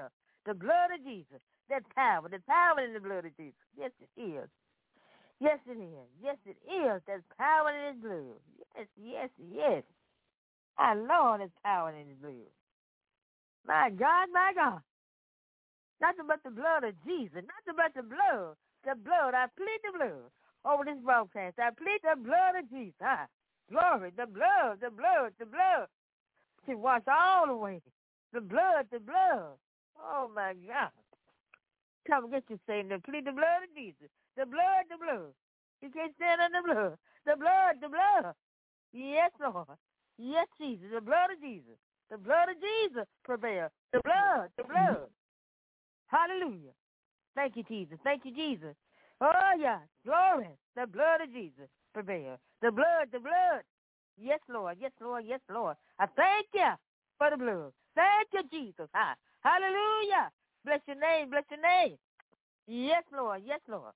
The blood of Jesus. That power. The power in the blood of Jesus. Yes, it is. Yes, it is. Yes, it is. There's power in his blood. Yes, yes, yes. Our Lord has power in his blood. My God, my God. Nothing but the blood of Jesus. Nothing but the blood. The blood. I plead the blood over this broadcast. I plead the blood of Jesus. Ah, glory. The blood, the blood, the blood. To wash all away. The blood, the blood. Oh, my God. Come get you, Satan. Plead the blood of Jesus. The blood, the blood. You can't stand on the blood. The blood, the blood. Yes, Lord. Yes, Jesus. The blood of Jesus. The blood of Jesus prevail. The blood, the blood. Hallelujah. Thank you, Jesus. Thank you, Jesus. Oh, yeah. Glory. The blood of Jesus prevail. The blood, the blood. Yes, Lord. Yes, Lord. Yes, Lord. I thank you for the blood. Thank you, Jesus. Ah, hallelujah. Bless your name. Bless your name. Yes, Lord. Yes, Lord.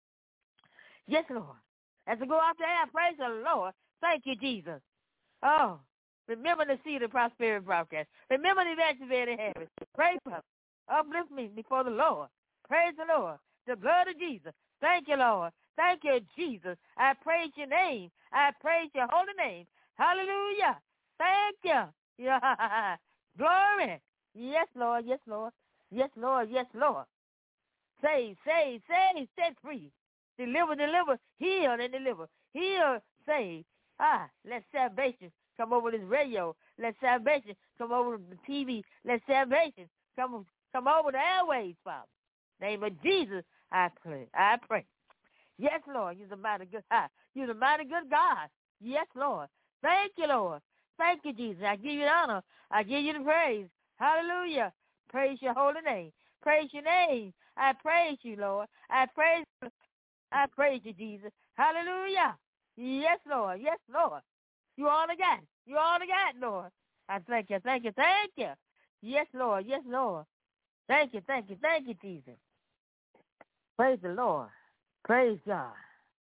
Yes, Lord. As I go out there, I praise the Lord. Thank you, Jesus. Oh, remember the seed of prosperity broadcast. Remember the evangelist habits. Pray for me. Uplift me before the Lord. Praise the Lord. The blood of Jesus. Thank you, Lord. Thank you, Jesus. I praise your name. I praise your holy name. Hallelujah. Thank you. Yeah. Glory. Yes, Lord. Yes, Lord. Yes, Lord. Yes, Lord. Save, save, save, set free. Deliver, deliver, heal and deliver. Heal, save. Ah, let salvation come over this radio. Let salvation come over the T V. Let salvation come, come over the airways, Father. Name of Jesus, I pray. I pray. Yes, Lord, you're the mighty good God. You're the mighty good God. Yes, Lord. Thank you, Lord. Thank you, Jesus. I give you the honor. I give you the praise. Hallelujah. Praise your holy name. Praise your name. I praise you, Lord. I praise you. I praise you, Jesus. Hallelujah. Yes, Lord. Yes, Lord. You all again. You all again, Lord. I thank you. Thank you. Thank you. Yes, Lord. Yes, Lord. Thank you. Thank you. Thank you, Jesus. Praise the Lord. Praise God.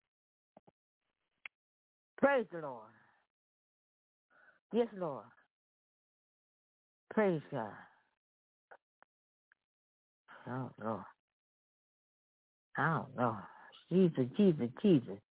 Praise the Lord. Yes, Lord. Praise God. Oh, Lord. Oh, Lord. Jesus, Jesus, Jesus.